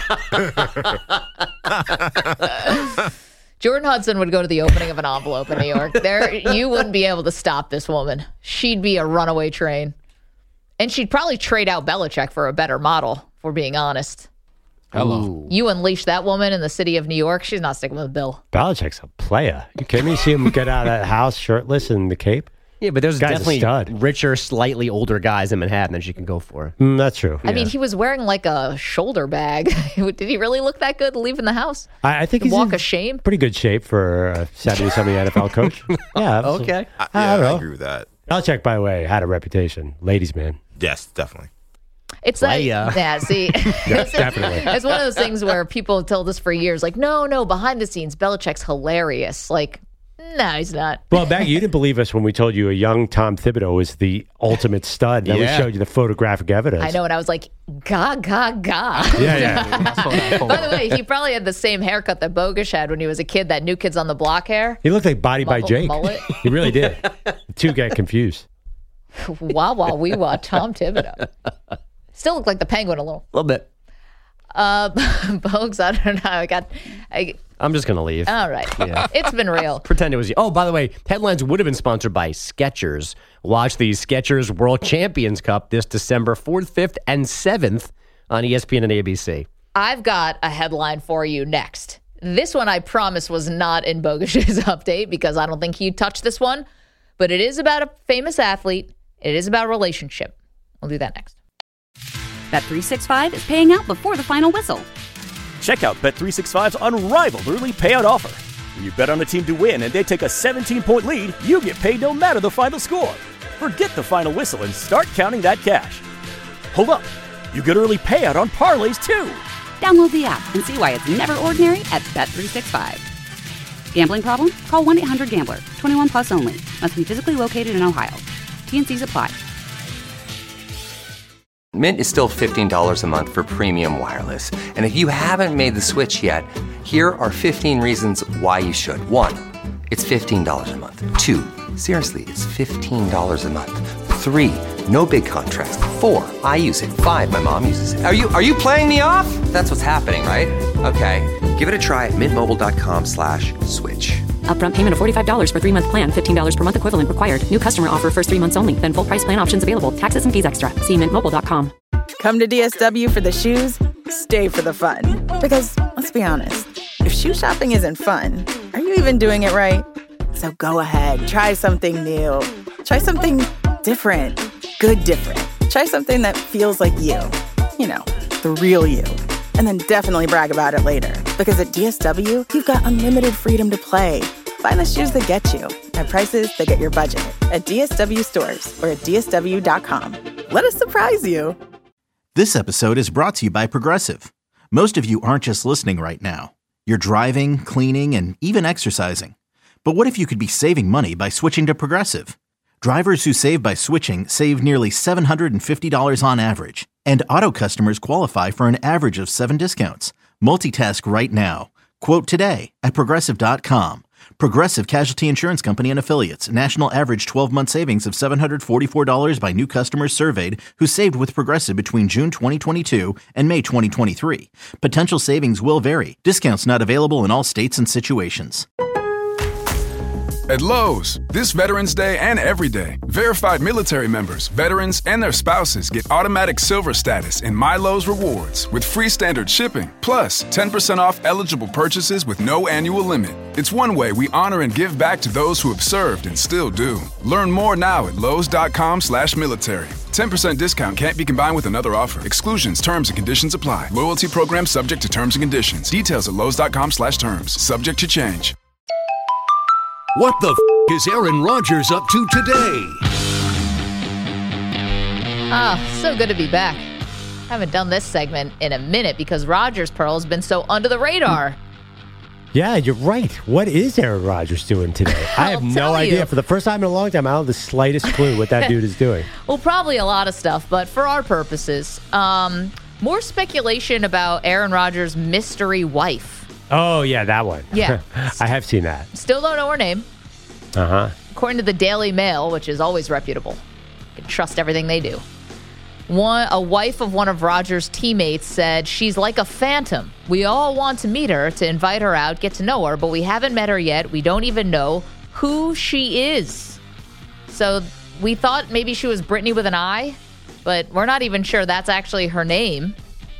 me up. Jordan Hudson would go to the opening of an envelope in New York. There, you wouldn't be able to stop this woman. She'd be a runaway train. And she'd probably trade out Belichick for a better model, if we're being honest. Hello. Ooh. You unleash that woman in the city of New York, she's not sticking with Bill. Belichick's a player. You kidding me? You see him get out of that house shirtless in the cape? Yeah, but there's Guy's a definitely stud. richer, slightly older guys in Manhattan that she can go for. Mm, that's true. I mean, he was wearing like a shoulder bag. Did he really look that good leaving the house? I, I think The he's walk in of shame? pretty good shape for a seventy-something N F L coach. Yeah. Okay. I, I yeah, don't I know. agree with that. Belichick, by the way, had a reputation. Ladies' man. Yes, definitely. It's like, Playa. yeah, see. Yes, definitely. It's one of those things where people have told us for years, like, no, no, behind the scenes, Belichick's hilarious. Like, no, he's not. Well, Maggie, you didn't believe us when we told you a young Tom Thibodeau was the ultimate stud. Then Yeah. we showed you the photographic evidence. I know, and I was like, ga, ga, ga. Yeah, yeah. By the way, he probably had the same haircut that Bogusch had when he was a kid, that New Kids on the Block hair. He looked like Body by Muffled Jake. mullet. He really did. The two get confused. Wah, wah, wee, wah, Tom Thibodeau. Still looked like the Penguin a little. A little bit. Uh, Bogues, I don't know. I got, I, I'm just going to leave. all right. Yeah. It's been real. Pretend it was you. Oh, by the way, headlines would have been sponsored by Skechers. Watch the Skechers World Champions Cup this December fourth, fifth, and seventh on E S P N and A B C. I've got a headline for you next. This one, I promise, was not in Bogusch's update because I don't think he touched this one, but it is about a famous athlete. It is about a relationship. We'll do that next. Bet three sixty-five is paying out before the final whistle. Check out Bet three sixty-five's unrivaled early payout offer. When you bet on a team to win and they take a seventeen-point lead, you get paid no matter the final score. Forget the final whistle and start counting that cash. Hold up. You get early payout on parlays, too. Download the app and see why it's never ordinary at Bet three sixty-five. Gambling problem? Call one eight hundred gambler. twenty-one plus only. Must be physically located in Ohio. T N Cs apply. Mint is still fifteen dollars a month for premium wireless. And if you haven't made the switch yet, here are fifteen reasons why you should. One, it's fifteen dollars a month. Two, seriously, it's fifteen dollars a month. Three, no big contrast. Four, I use it. Five, my mom uses it. Are you are you playing me off? That's what's happening, right? Okay, give it a try at mintmobile.com slash switch. Upfront payment of forty-five dollars for three-month plan, fifteen dollars per month equivalent required. New customer offer first three months only. Then full price plan options available. Taxes and fees extra. See mint mobile dot com. Come to D S W for the shoes, stay for the fun. Because, let's be honest, if shoe shopping isn't fun, are you even doing it right? So go ahead, try something new. Try something different. Good different. Try something that feels like you. You know, the real you. And then definitely brag about it later. Because at D S W, you've got unlimited freedom to play. Find the shoes that get you at prices that get your budget at D S W stores or at D S W dot com. Let us surprise you. This episode is brought to you by Progressive. Most of you aren't just listening right now. You're driving, cleaning, and even exercising. But what if you could be saving money by switching to Progressive? Drivers who save by switching save nearly seven hundred fifty dollars on average. And auto customers qualify for an average of seven discounts. Multitask right now. Quote today at Progressive dot com. Progressive Casualty Insurance Company and Affiliates. National average twelve-month savings of seven hundred forty-four dollars by new customers surveyed who saved with Progressive between June twenty twenty-two and May twenty twenty-three. Potential savings will vary. Discounts not available in all states and situations. At Lowe's, this Veterans Day and every day, verified military members, veterans, and their spouses get automatic silver status in My Lowe's Rewards with free standard shipping, plus ten percent off eligible purchases with no annual limit. It's one way we honor and give back to those who have served and still do. Learn more now at Lowe's.com slash military. ten percent discount can't be combined with another offer. Exclusions, terms, and conditions apply. Loyalty program subject to terms and conditions. Details at Lowe's.com slash terms. Subject to change. What the f*** is Aaron Rodgers up to today? Ah, so good to be back. Haven't done this segment in a minute because Rodgers Pearl has been so under the radar. Yeah, you're right. What is Aaron Rodgers doing today? I have no idea. For the first time in a long time, I don't have the slightest clue what that dude is doing. Well, probably a lot of stuff, but for our purposes, um, more speculation about Aaron Rodgers' mystery wife. Oh, yeah, that one. Yeah. I have seen that. Still don't know her name. Uh-huh. According to the Daily Mail, which is always reputable. You can trust everything they do. One, a wife of one of Rodgers' teammates said, she's like a phantom. We all want to meet her, to invite her out, get to know her, but we haven't met her yet. We don't even know who she is. So we thought maybe she was Brittany with an I, but we're not even sure that's actually her name.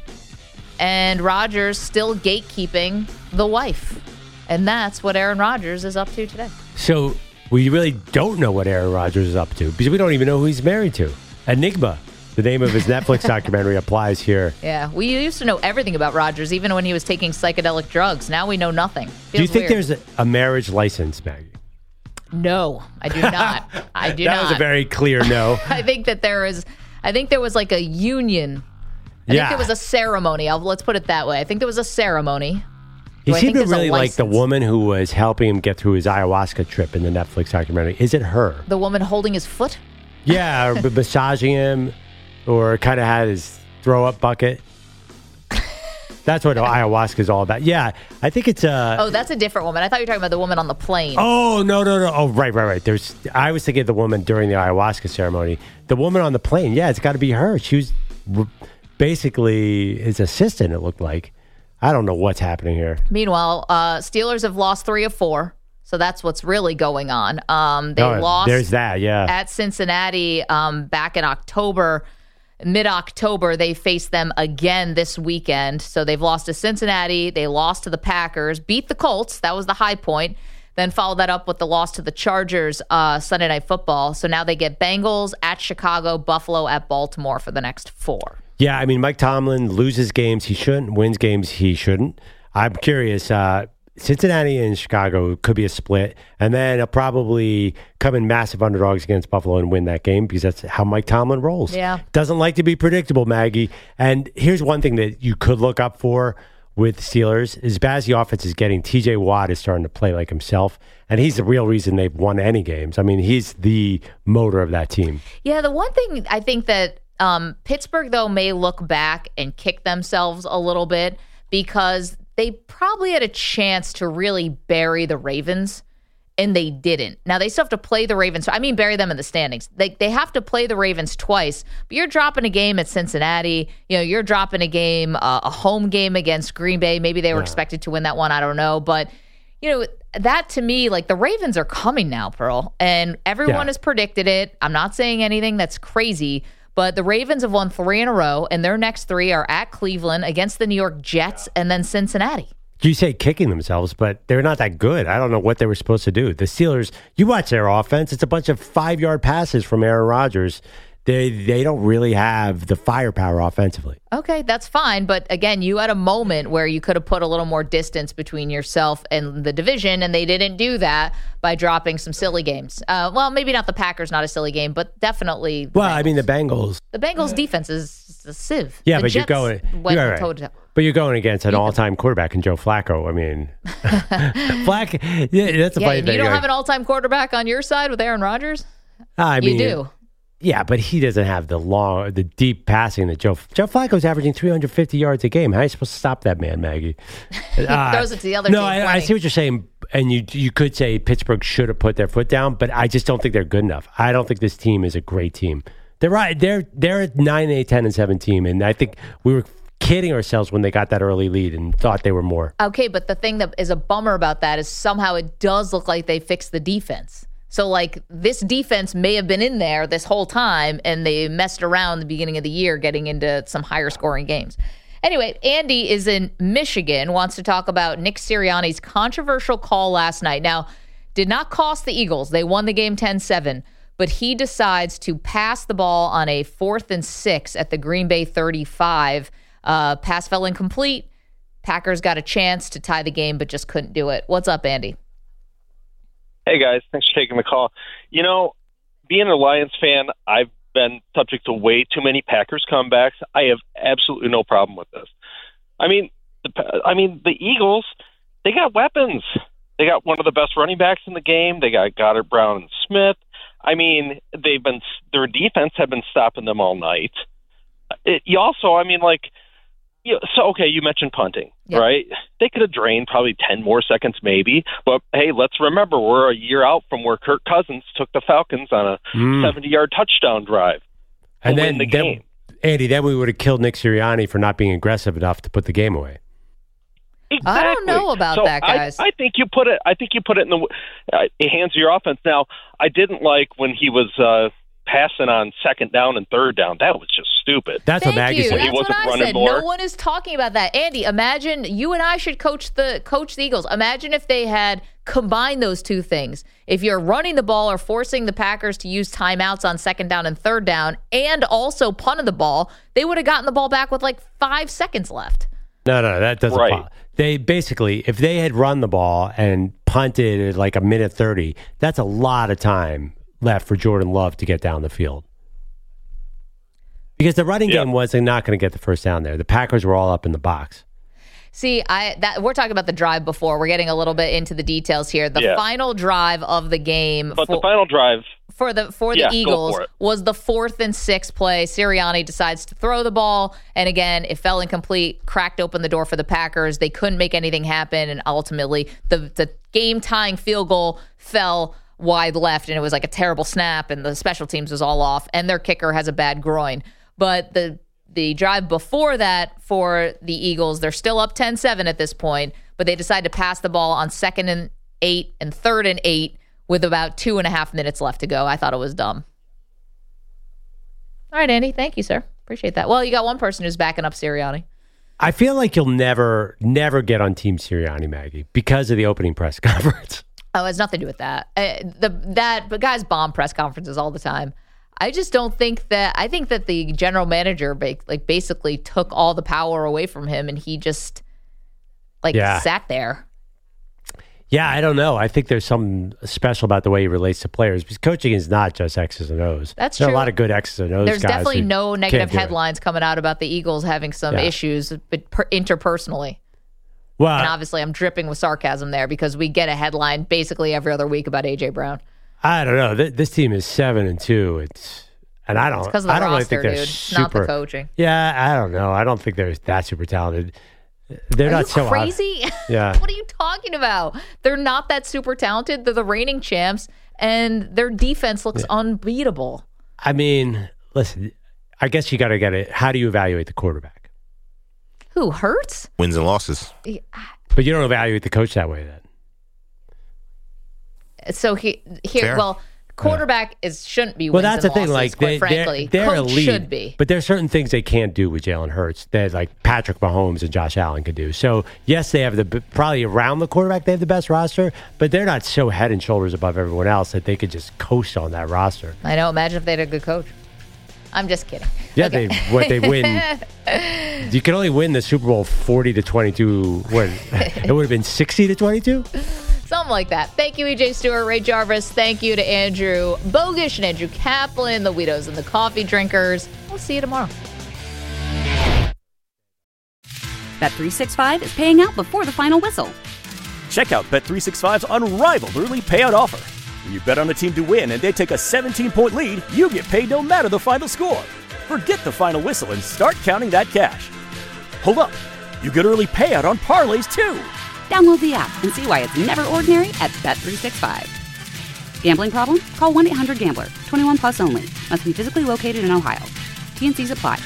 And Rodgers still gatekeeping the wife. And that's what Aaron Rodgers is up to today. So we really don't know what Aaron Rodgers is up to because we don't even know who he's married to. Enigma, the name of his Netflix documentary, applies here. Yeah, we used to know everything about Rodgers, even when he was taking psychedelic drugs. Now we know nothing. Feels do you think weird. there's a, a marriage license, Maggie? No, I do not. I do that not. That was a very clear no. I think that there is, I think there was like a union. I yeah. think there was a ceremony. I'll, let's put it that way. I think there was a ceremony. He Do seemed to really like the woman who was helping him get through his ayahuasca trip in the Netflix documentary. Is it her? The woman holding his foot? Yeah, or massaging him, or kind of had his throw-up bucket. That's what ayahuasca is all about. Yeah, I think it's a... Oh, that's a different woman. I thought you were talking about the woman on the plane. Oh, no, no, no. Oh, right, right, right. There's. I was thinking of the woman during the ayahuasca ceremony. The woman on the plane, yeah, it's got to be her. She was basically his assistant, it looked like. I don't know what's happening here. Meanwhile, uh, Steelers have lost three of four, so that's what's really going on. Um, they oh, lost there's that, yeah. at Cincinnati um, back in October. Mid-October, they faced them again this weekend. So they've lost to Cincinnati. They lost to the Packers, beat the Colts. That was the high point. Then followed that up with the loss to the Chargers uh, Sunday Night Football. So now they get Bengals at Chicago, Buffalo at Baltimore for the next four. Yeah, I mean, Mike Tomlin loses games he shouldn't, wins games he shouldn't. I'm curious, uh, Cincinnati and Chicago could be a split, and then they'll probably come in massive underdogs against Buffalo and win that game because that's how Mike Tomlin rolls. Yeah. Doesn't like to be predictable, Maggie. And here's one thing that you could look up for with Steelers is as the offense is getting, T J Watt is starting to play like himself, and he's the real reason they've won any games. I mean, he's the motor of that team. Yeah, the one thing I think that um, Pittsburgh, though, may look back and kick themselves a little bit because they probably had a chance to really bury the Ravens, and they didn't. Now, they still have to play the Ravens. I mean, bury them in the standings. They they have to play the Ravens twice, but you're dropping a game at Cincinnati. You know, you're dropping a game, uh, a home game against Green Bay. Maybe they were yeah. expected to win that one. I don't know. But, you know, that to me, like the Ravens are coming now, Pearl, and everyone yeah. has predicted it. I'm not saying anything that's crazy, but the Ravens have won three in a row, and their next three are at Cleveland, against the New York Jets, and then Cincinnati. You say kicking themselves, but they're not that good. I don't know what they were supposed to do. The Steelers, you watch their offense, it's a bunch of five-yard passes from Aaron Rodgers. They they don't really have the firepower offensively. Okay, that's fine. But again, you had a moment where you could have put a little more distance between yourself and the division, and they didn't do that by dropping some silly games. Uh, well, maybe not the Packers, not a silly game, but definitely. Well, Bengals. I mean, the Bengals. The Bengals' defense is a sieve. Yeah, the but Jets you're going. Went You're right. toe-to-toe. But you're going against an all-time quarterback in Joe Flacco. I mean, Flack. Yeah, that's a yeah, funny you thing. don't have an all-time quarterback on your side with Aaron Rodgers. I mean, you do. Yeah, but he doesn't have the long, the deep passing that Joe Joe Flacco's averaging three hundred fifty yards a game. How are you supposed to stop that man, Maggie? He uh, throws it to the other no, team. No, I, I see what you're saying, and you you could say Pittsburgh should have put their foot down, but I just don't think they're good enough. I don't think this team is a great team. They're right. They're they're a nine, eight, ten, and seven team, and I think we were kidding ourselves when they got that early lead and thought they were more. Okay, but the thing that is a bummer about that is somehow it does look like they fixed the defense. So, like, this defense may have been in there this whole time, and they messed around the beginning of the year getting into some higher-scoring games. Anyway, Andy is in Michigan, wants to talk about Nick Sirianni's controversial call last night. Now, did not cost the Eagles. They won the game ten seven, but he decides to pass the ball on a fourth and six at the Green Bay thirty-five. Uh, pass fell incomplete. Packers got a chance to tie the game, but just couldn't do it. What's up, Andy? Hey, guys. Thanks for taking the call. You know, being a Lions fan, I've been subject to way too many Packers comebacks. I have absolutely no problem with this. I mean, the, I mean, the Eagles, they got weapons. They got one of the best running backs in the game. They got Goddard, Brown, and Smith. I mean, they've been their defense have been stopping them all night. It, you also, I mean, like, you know, so okay, you mentioned punting, yeah. right? They could have drained probably ten more seconds, maybe. But hey, let's remember we're a year out from where Kirk Cousins took the Falcons on a seventy-yard mm. touchdown drive to and then win the then, game. Andy, then we would have killed Nick Sirianni for not being aggressive enough to put the game away. Exactly. I don't know about so that, guys. I, I think you put it. I think you put it in the uh, hands of your offense. Now, I didn't like when he was uh, passing on second down and third down. That was just stupid. That's Thank what Maggie you. said. That's he wasn't what I running said. more. No one is talking about that. Andy, imagine you and I should coach the coach the Eagles. Imagine if they had combined those two things. If you're running the ball or forcing the Packers to use timeouts on second down and third down and also punted the ball, they would have gotten the ball back with like five seconds left. No, no, that doesn't right. follow. They basically, if they had run the ball and punted at like a minute thirty, that's a lot of time left for Jordan Love to get down the field. Because the running yep. game wasn't not going to get the first down there. The Packers were all up in the box. See, I that we're talking about the drive before. We're getting a little bit into the details here. The yeah. final drive of the game, but for, the final drive for the for the yeah, Eagles for was the fourth and six play. Sirianni decides to throw the ball, and again, it fell incomplete. Cracked open the door for the Packers. They couldn't make anything happen, and ultimately, the the game tying field goal fell wide left, and it was like a terrible snap, and the special teams was all off, and their kicker has a bad groin. But the the drive before that for the Eagles, they're still up ten seven at this point, but they decide to pass the ball on second and eight and third and eight with about two and a half minutes left to go. I thought it was dumb. All right, Andy. Thank you, sir. Appreciate that. Well, you got one person who's backing up Sirianni. I feel like you'll never, never get on Team Sirianni, Maggie, because of the opening press conference. Oh, it has nothing to do with that. Uh, the that but guys bomb press conferences all the time. I just don't think that. I think that the general manager like basically took all the power away from him, and he just like yeah. sat there. Yeah, I don't know. I think there's something special about the way he relates to players because coaching is not just X's and O's. That's there true. There are a lot of good X's and O's There's guys definitely who no negative can't do it. headlines coming out about the Eagles having some Yeah. issues but per- interpersonally. Well, and obviously, I'm dripping with sarcasm there because we get a headline basically every other week about A J Brown. I don't know. Th- This team is seven and two. It's and I don't. It's because of the I don't roster, really think they're dude. It's super, not the coaching. Yeah, I don't know. I don't think they're that super talented. They're Are not you so crazy? Yeah. What are you talking about? They're not that super talented. They're the reigning champs, and their defense looks Yeah. unbeatable. I mean, listen. I guess you got to get it. How do you evaluate the quarterback? Who hurts? Wins and losses. But you don't evaluate the coach that way. Then So he, here, Fair. well, quarterback is shouldn't be. well, wins that's and the thing. losses, Like quite they, frankly, they're, they're coach elite, should be. but there's certain things they can't do with Jalen Hurts that like Patrick Mahomes and Josh Allen could do. So yes, they have the probably around the quarterback they have the best roster, but they're not so head and shoulders above everyone else that they could just coast on that roster. I know. Imagine if they had a good coach. I'm just kidding. Yeah, Okay. they what they win. You can only win the Super Bowl forty to twenty-two. What it would have been sixty to twenty-two. Something like that. Thank you, E J Stewart, Ray Jarvis. Thank you to Andrew Bogish and Andrew Kaplan, the Weedos and the Coffee Drinkers. We'll see you tomorrow. Bet three sixty-five is paying out before the final whistle. Check out Bet three sixty-five's unrivaled early payout offer. When you bet on a team to win and they take a seventeen-point lead, you get paid no matter the final score. Forget the final whistle and start counting that cash. Hold up. You get early payout on parlays too. Download the app and see why it's never ordinary at Bet three sixty-five. Gambling problem? Call one eight hundred gambler. twenty-one plus only. Must be physically located in Ohio. T and C's apply.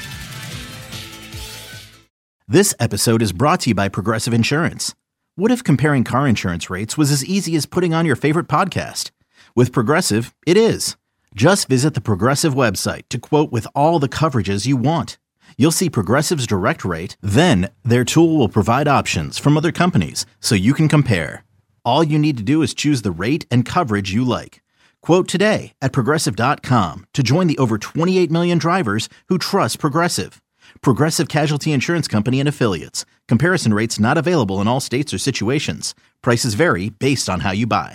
This episode is brought to you by Progressive Insurance. What if comparing car insurance rates was as easy as putting on your favorite podcast? With Progressive, it is. Just visit the Progressive website to quote with all the coverages you want. You'll see Progressive's direct rate, then their tool will provide options from other companies so you can compare. All you need to do is choose the rate and coverage you like. Quote today at Progressive dot com to join the over twenty-eight million drivers who trust Progressive. Progressive Casualty Insurance Company and Affiliates. Comparison rates not available in all states or situations. Prices vary based on how you buy.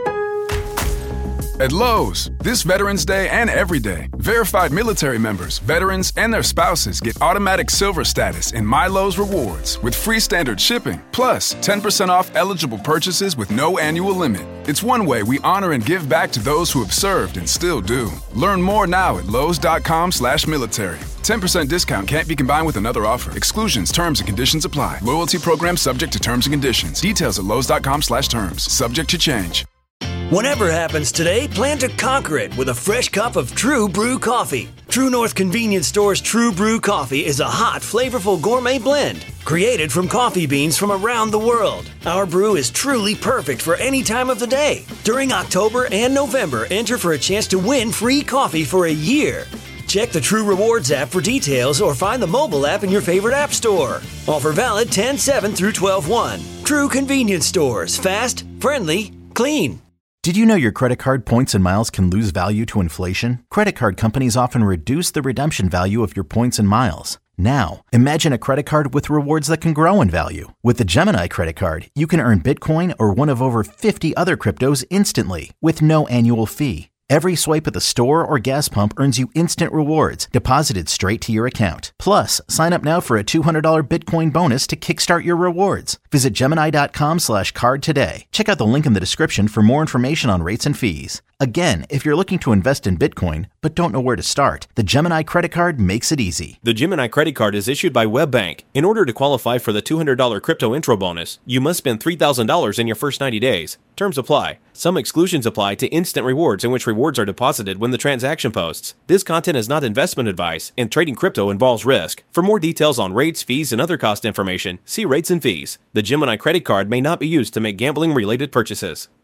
At Lowe's, this Veterans Day and every day, verified military members, veterans, and their spouses get automatic silver status in My Lowe's Rewards with free standard shipping, plus ten percent off eligible purchases with no annual limit. It's one way we honor and give back to those who have served and still do. Learn more now at Lowe's.com slash military. ten percent discount can't be combined with another offer. Exclusions, terms, and conditions apply. Loyalty program subject to terms and conditions. Details at Lowe's.com slash terms. Subject to change. Whatever happens today, plan to conquer it with a fresh cup of True Brew coffee. True North Convenience Store's True Brew coffee is a hot, flavorful gourmet blend created from coffee beans from around the world. Our brew is truly perfect for any time of the day. During October and November, enter for a chance to win free coffee for a year. Check the True Rewards app for details or find the mobile app in your favorite app store. Offer valid ten seven through twelve one. True Convenience Stores. Fast, friendly, clean. Did you know your credit card points and miles can lose value to inflation? Credit card companies often reduce the redemption value of your points and miles. Now, imagine a credit card with rewards that can grow in value. With the Gemini credit card, you can earn Bitcoin or one of over fifty other cryptos instantly with no annual fee. Every swipe at the store or gas pump earns you instant rewards deposited straight to your account. Plus, sign up now for a two hundred dollars Bitcoin bonus to kickstart your rewards. Visit Gemini.com slash card today. Check out the link in the description for more information on rates and fees. Again, if you're looking to invest in Bitcoin but don't know where to start, the Gemini credit card makes it easy. The Gemini credit card is issued by WebBank. In order to qualify for the two hundred dollars crypto intro bonus, you must spend three thousand dollars in your first ninety days. Terms apply. Some exclusions apply to instant rewards in which rewards are deposited when the transaction posts. This content is not investment advice, and trading crypto involves risk. For more details on rates, fees, and other cost information, see rates and fees. The Gemini credit card may not be used to make gambling-related purchases.